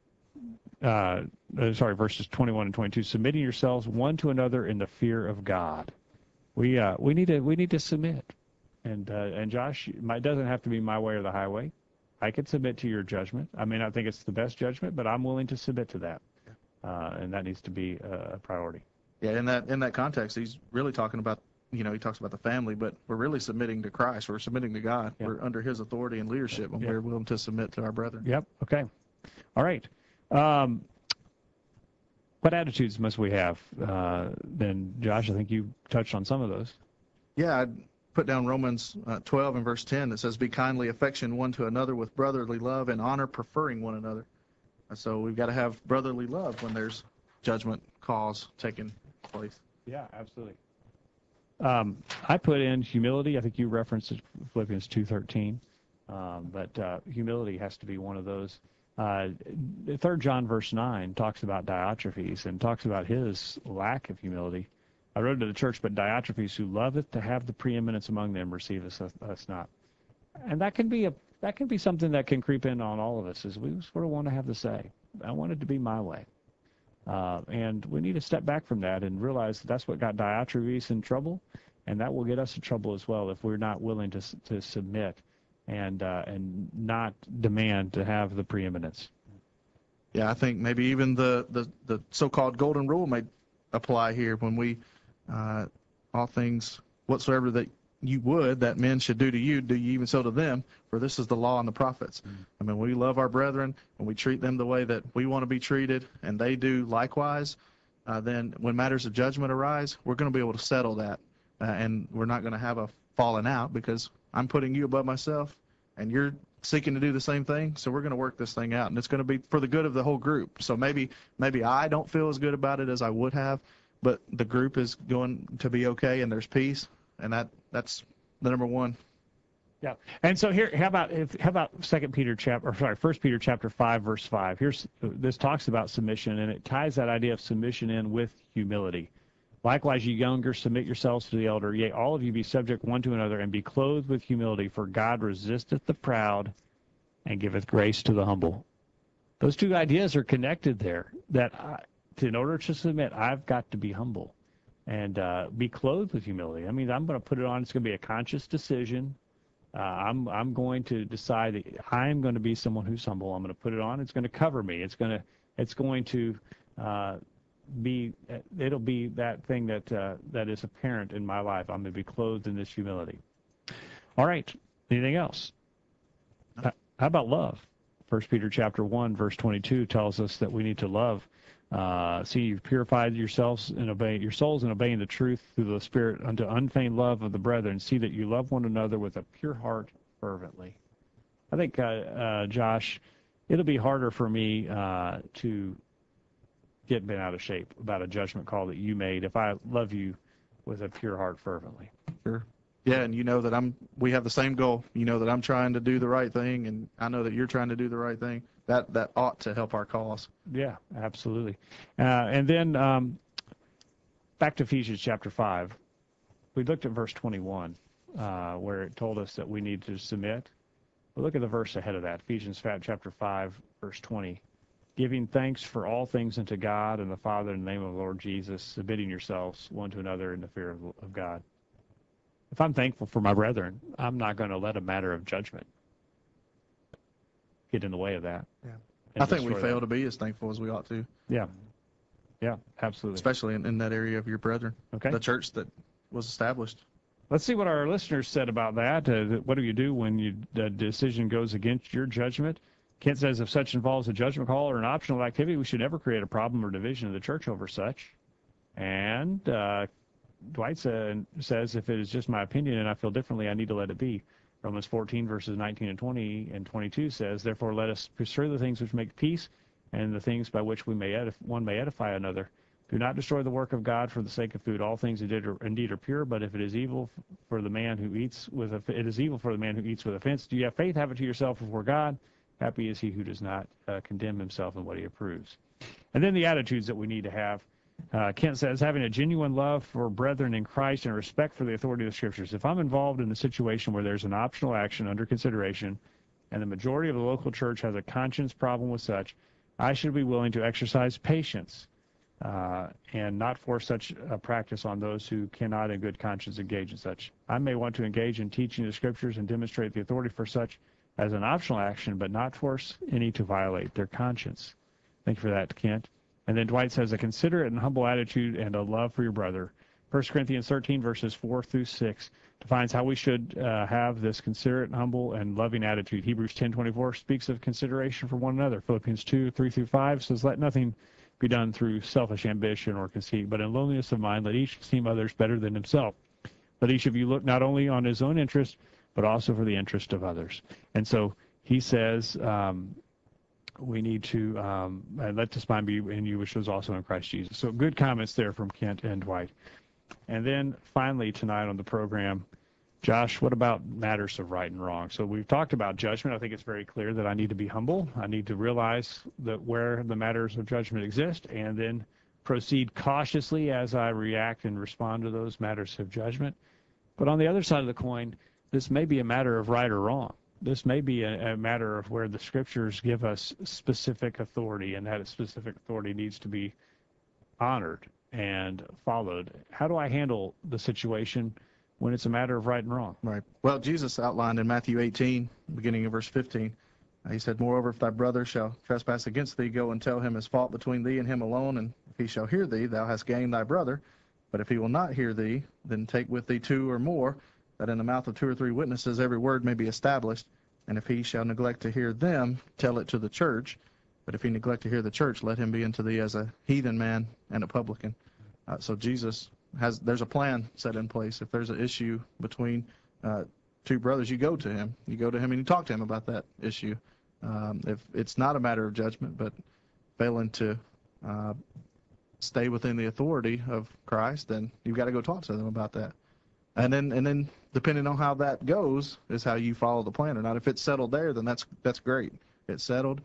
Verses 21 and 22, submitting yourselves one to another in the fear of God. We need to submit. And Josh, it doesn't have to be my way or the highway. I can submit to your judgment. I may not think it's the best judgment, but I'm willing to submit to that. And that needs to be a priority. Yeah, in that context, he's really talking about, he talks about the family, but we're really submitting to Christ. We're submitting to God. Yep. We're under His authority and leadership when we're willing to submit to our brethren. Yep. Okay. All right. What attitudes must we have? Then, Josh, I think you touched on some of those. Yeah, I'd put down Romans 12 and verse 10 that says, be kindly affectioned one to another with brotherly love and honor, preferring one another. So we've got to have brotherly love when there's judgment calls taking place. Yeah, absolutely. I put in humility. I think you referenced Philippians 2:13, but humility has to be one of those. 3 John verse 9 talks about Diotrephes and talks about his lack of humility. I wrote to the church, but Diotrephes, who loveth to have the preeminence among them, receiveth us not. And that can be something that can creep in on all of us, is we sort of want to have the say. I want it to be my way. And we need to step back from that and realize that's what got Diotrephes in trouble, and that will get us in trouble as well if we're not willing to submit and not demand to have the preeminence. Yeah, I think maybe even the so-called golden rule may apply here when we all things whatsoever that you would that men should do to you, do you even so to them, for this is the law and the prophets. I mean, we love our brethren and we treat them the way that we want to be treated, and they do likewise. Then when matters of judgment arise, we're going to be able to settle that, and we're not going to have a falling out because I'm putting you above myself and you're seeking to do the same thing. So we're going to work this thing out, and it's going to be for the good of the whole group. So maybe I don't feel as good about it as I would have, but the group is going to be okay, and there's peace, and that's the number one. Yeah. And so here, how about 1 Peter chapter 5 verse 5. This talks about submission, and it ties that idea of submission in with humility. Likewise, you younger, submit yourselves to the elder. Yea, all of you be subject one to another, and be clothed with humility, for God resisteth the proud and giveth grace to the humble. Those two ideas are connected there, that in order to submit, I've got to be humble and be clothed with humility. I mean, I'm going to put it on. It's going to be a conscious decision. I'm going to decide that I'm going to be someone who's humble. I'm going to put it on. It's going to cover me. It'll be that thing that is apparent in my life. I'm going to be clothed in this humility. All right. Anything else? How about love? 1 Peter chapter 1 verse 22 tells us that we need to love. See, you've purified yourselves and obey your souls in obeying the truth through the Spirit unto unfeigned love of the brethren. See that you love one another with a pure heart fervently. I think, Josh, it'll be harder for me to get bent out of shape about a judgment call that you made if I love you with a pure heart fervently. Sure. Yeah, and you know that we have the same goal. You know that I'm trying to do the right thing, and I know that you're trying to do the right thing. That ought to help our cause. Yeah, absolutely. And then back to Ephesians chapter 5. We looked at verse 21, where it told us that we need to submit. But look at the verse ahead of that, Ephesians chapter 5, verse 20. Giving thanks for all things unto God and the Father in the name of the Lord Jesus, submitting yourselves one to another in the fear of God. If I'm thankful for my brethren, I'm not going to let a matter of judgment get in the way of that. Yeah. I think we fail to be as thankful as we ought to. Yeah. Yeah, absolutely. Especially in that area of your brethren. Okay. The church that was established. Let's see what our listeners said about that. What do you do when the decision goes against your judgment? Kent says, if such involves a judgment call or an optional activity, we should never create a problem or division of the church over such. And Dwight says, if it is just my opinion and I feel differently, I need to let it be. Romans 14, verses 19 and 20 and 22 says, therefore let us pursue the things which make peace and the things by which one may edify another. Do not destroy the work of God for the sake of food. All things indeed are pure, but if it is evil for the man who eats with offense. Do you have faith? Have it to yourself before God. Happy is he who does not condemn himself in what he approves. And then the attitudes that we need to have. Kent says, having a genuine love for brethren in Christ and respect for the authority of the Scriptures. If I'm involved in a situation where there's an optional action under consideration and the majority of the local church has a conscience problem with such, I should be willing to exercise patience and not force such a practice on those who cannot in good conscience engage in such. I may want to engage in teaching the Scriptures and demonstrate the authority for such as an optional action, but not force any to violate their conscience. Thank you for that, Kent. And then Dwight says, a considerate and humble attitude and a love for your brother. 1 Corinthians 13, verses 4 through 6 defines how we should have this considerate, humble, and loving attitude. Hebrews 10:24 speaks of consideration for one another. Philippians 2, 3 through 5 says, let nothing be done through selfish ambition or conceit, but in lowliness of mind, let each esteem others better than himself. Let each of you look not only on his own interest, but also for the interest of others. And so he says, we need to let this mind be in you, which was also in Christ Jesus. So good comments there from Kent and Dwight. And then finally tonight on the program, Josh, what about matters of right and wrong? So we've talked about judgment. I think it's very clear that I need to be humble. I need to realize that where the matters of judgment exist, and then proceed cautiously as I react and respond to those matters of judgment. But on the other side of the coin, this may be a matter of right or wrong. This may be a matter of where the scriptures give us specific authority, and that specific authority needs to be honored and followed. How do I handle the situation when it's a matter of right and wrong? Right. Well, Jesus outlined in Matthew 18, beginning of verse 15, he said, "Moreover, if thy brother shall trespass against thee, go and tell him his fault between thee and him alone, and if he shall hear thee, thou hast gained thy brother. But if he will not hear thee, then take with thee 2 or more, that in the mouth of 2 or 3 witnesses every word may be established. And if he shall neglect to hear them, tell it to the church. But if he neglect to hear the church, let him be unto thee as a heathen man and a publican." So Jesus there's a plan set in place. If there's an issue between 2 brothers, you go to him. You go to him and you talk to him about that issue. If it's not a matter of judgment, but failing to stay within the authority of Christ, then you've got to go talk to them about that. And then depending on how that goes is how you follow the plan or not. If it's settled there, then that's great. It's settled.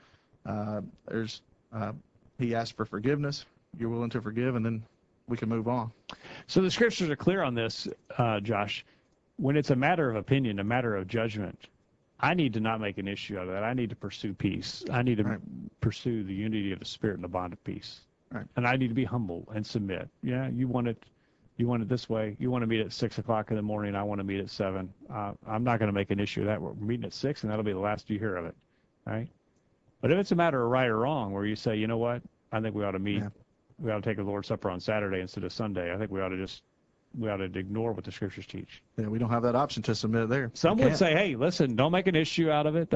He asked for forgiveness. You're willing to forgive, and then we can move on. So the scriptures are clear on this, Josh. When it's a matter of opinion, a matter of judgment, I need to not make an issue out of that. I need to pursue peace. I need to pursue the unity of the Spirit and the bond of peace. Right. And I need to be humble and submit. Yeah, you want it this way. You want to meet at 6 o'clock in the morning. I want to meet at 7. I'm not going to make an issue of that. We're meeting at 6, and that'll be the last you hear of it. Right? But if it's a matter of right or wrong, where you say, you know what, I think we ought to meet. Yeah. We ought to take the Lord's Supper on Saturday instead of Sunday. I think we ought to ignore what the scriptures teach. Yeah, we don't have that option to submit there. Some would say, hey, listen, don't make an issue out of it.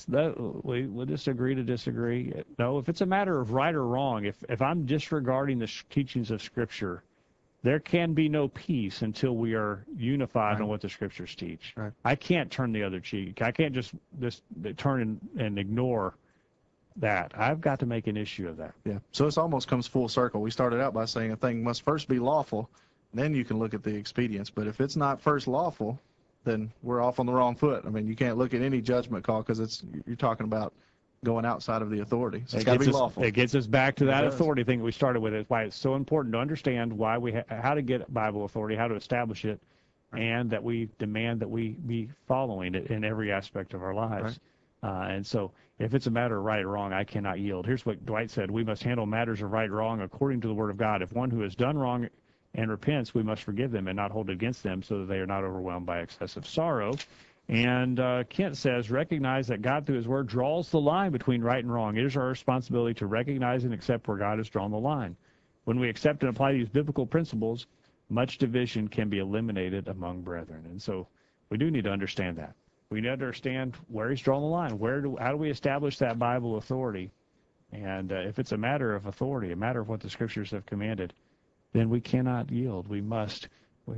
We'll just agree to disagree. No, if it's a matter of right or wrong, if I'm disregarding the teachings of Scripture, there can be no peace until we are unified on what the Scriptures teach. Right. I can't turn the other cheek. I can't just turn and ignore that. I've got to make an issue of that. Yeah. So it almost comes full circle. We started out by saying a thing must first be lawful, then you can look at the expedience. But if it's not first lawful, then we're off on the wrong foot. I mean, you can't look at any judgment call because you're talking about going outside of the authority. So it's got to be lawful. It gets us back to that authority thing that we started with. It's why it's so important to understand why how to get Bible authority, how to establish it, and that we demand that we be following it in every aspect of our lives. Right. And so if it's a matter of right or wrong, I cannot yield. Here's what Dwight said. We must handle matters of right or wrong according to the Word of God. If one who has done wrong and repents, we must forgive them and not hold it against them so that they are not overwhelmed by excessive sorrow. And Kent says, recognize that God through his Word draws the line between right and wrong. It is our responsibility to recognize and accept where God has drawn the line. When we accept and apply these biblical principles, much division can be eliminated among brethren. And so we do need to understand that. We need to understand where he's drawn the line. How do we establish that Bible authority? And if it's a matter of authority, a matter of what the Scriptures have commanded, then we cannot yield. We must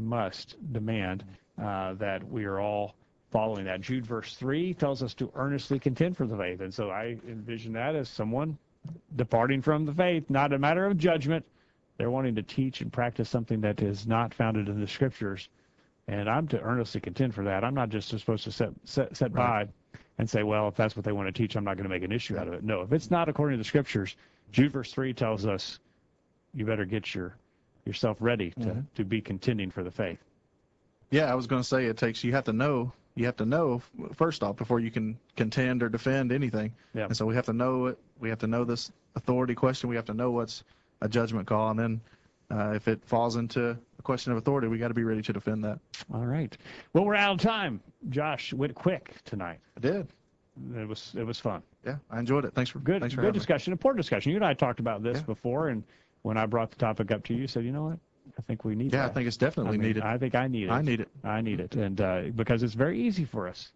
demand that we are all following that. Jude verse 3 tells us to earnestly contend for the faith. And so I envision that as someone departing from the faith, not a matter of judgment. They're wanting to teach and practice something that is not founded in the Scriptures. And I'm to earnestly contend for that. I'm not just supposed to set by and say, well, if that's what they want to teach, I'm not going to make an issue out of it. No, if it's not according to the Scriptures, Jude verse 3 tells us you better get yourself ready to be contending for the faith. Yeah, I was going to say you have to know first off before you can contend or defend anything. Yeah. And so we have to know it. We have to know this authority question. We have to know what's a judgment call. And then if it falls into a question of authority, we got to be ready to defend that. All right. Well, we're out of time. Josh went quick tonight. I did. It was fun. Yeah, I enjoyed it. Thanks for good discussion. Important discussion. You and I talked about this before, and when I brought the topic up to you, you said, you know what? I think we need that. Yeah, I think it's definitely needed. I think I need it. I need it. And because it's very easy for us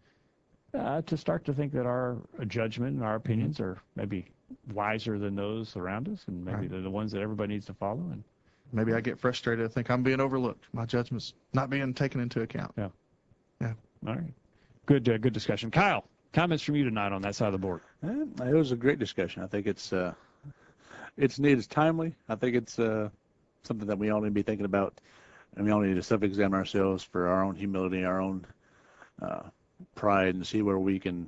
to start to think that our judgment and our opinions are maybe wiser than those around us, and maybe they're the ones that everybody needs to follow. And maybe I get frustrated. I think I'm being overlooked. My judgment's not being taken into account. Yeah. All right. Good discussion. Kyle, Comments from you tonight on that side of the board. It was a great discussion. I think it's needed, it's timely. I think it's something that we all need to be thinking about, and we all need to self-examine ourselves for our own humility, our own pride, and see where we can,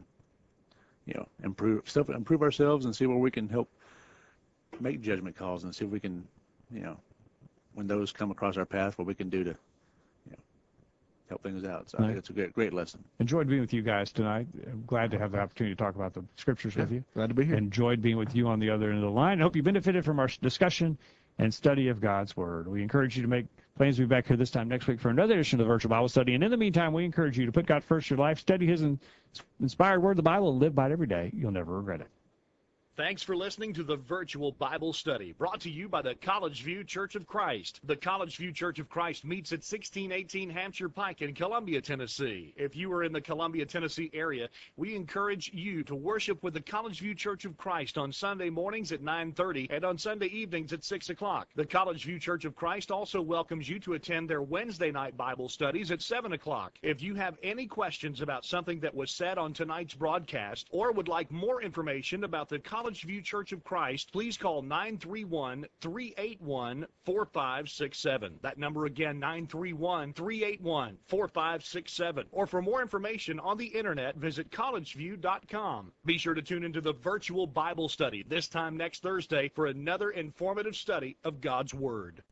improve ourselves, and see where we can help make judgment calls, and see if we can, when those come across our path, what we can do to, help things out. So I think it's a great lesson. Enjoyed being with you guys tonight. I'm glad to have the opportunity to talk about the scriptures with you. Glad to be here. Enjoyed being with you on the other end of the line. I hope you benefited from our discussion and study of God's Word. We encourage you to make plans to be back here this time next week for another edition of the Virtual Bible Study. And in the meantime, we encourage you to put God first in your life, study His inspired Word, the Bible, and live by it every day. You'll never regret it. Thanks for listening to the Virtual Bible Study, brought to you by the College View Church of Christ. The College View Church of Christ meets at 1618 Hampshire Pike in Columbia, Tennessee. If you are in the Columbia, Tennessee area, we encourage you to worship with the College View Church of Christ on Sunday mornings at 9:30 and on Sunday evenings at 6 o'clock. The College View Church of Christ also welcomes you to attend their Wednesday night Bible studies at 7 o'clock. If you have any questions about something that was said on tonight's broadcast, or would like more information about the College View Church of Christ, please call 931-381-4567. That number again, 931-381-4567. Or for more information on the internet, visit collegeview.com. Be sure to tune into the Virtual Bible Study this time next Thursday for another informative study of God's Word.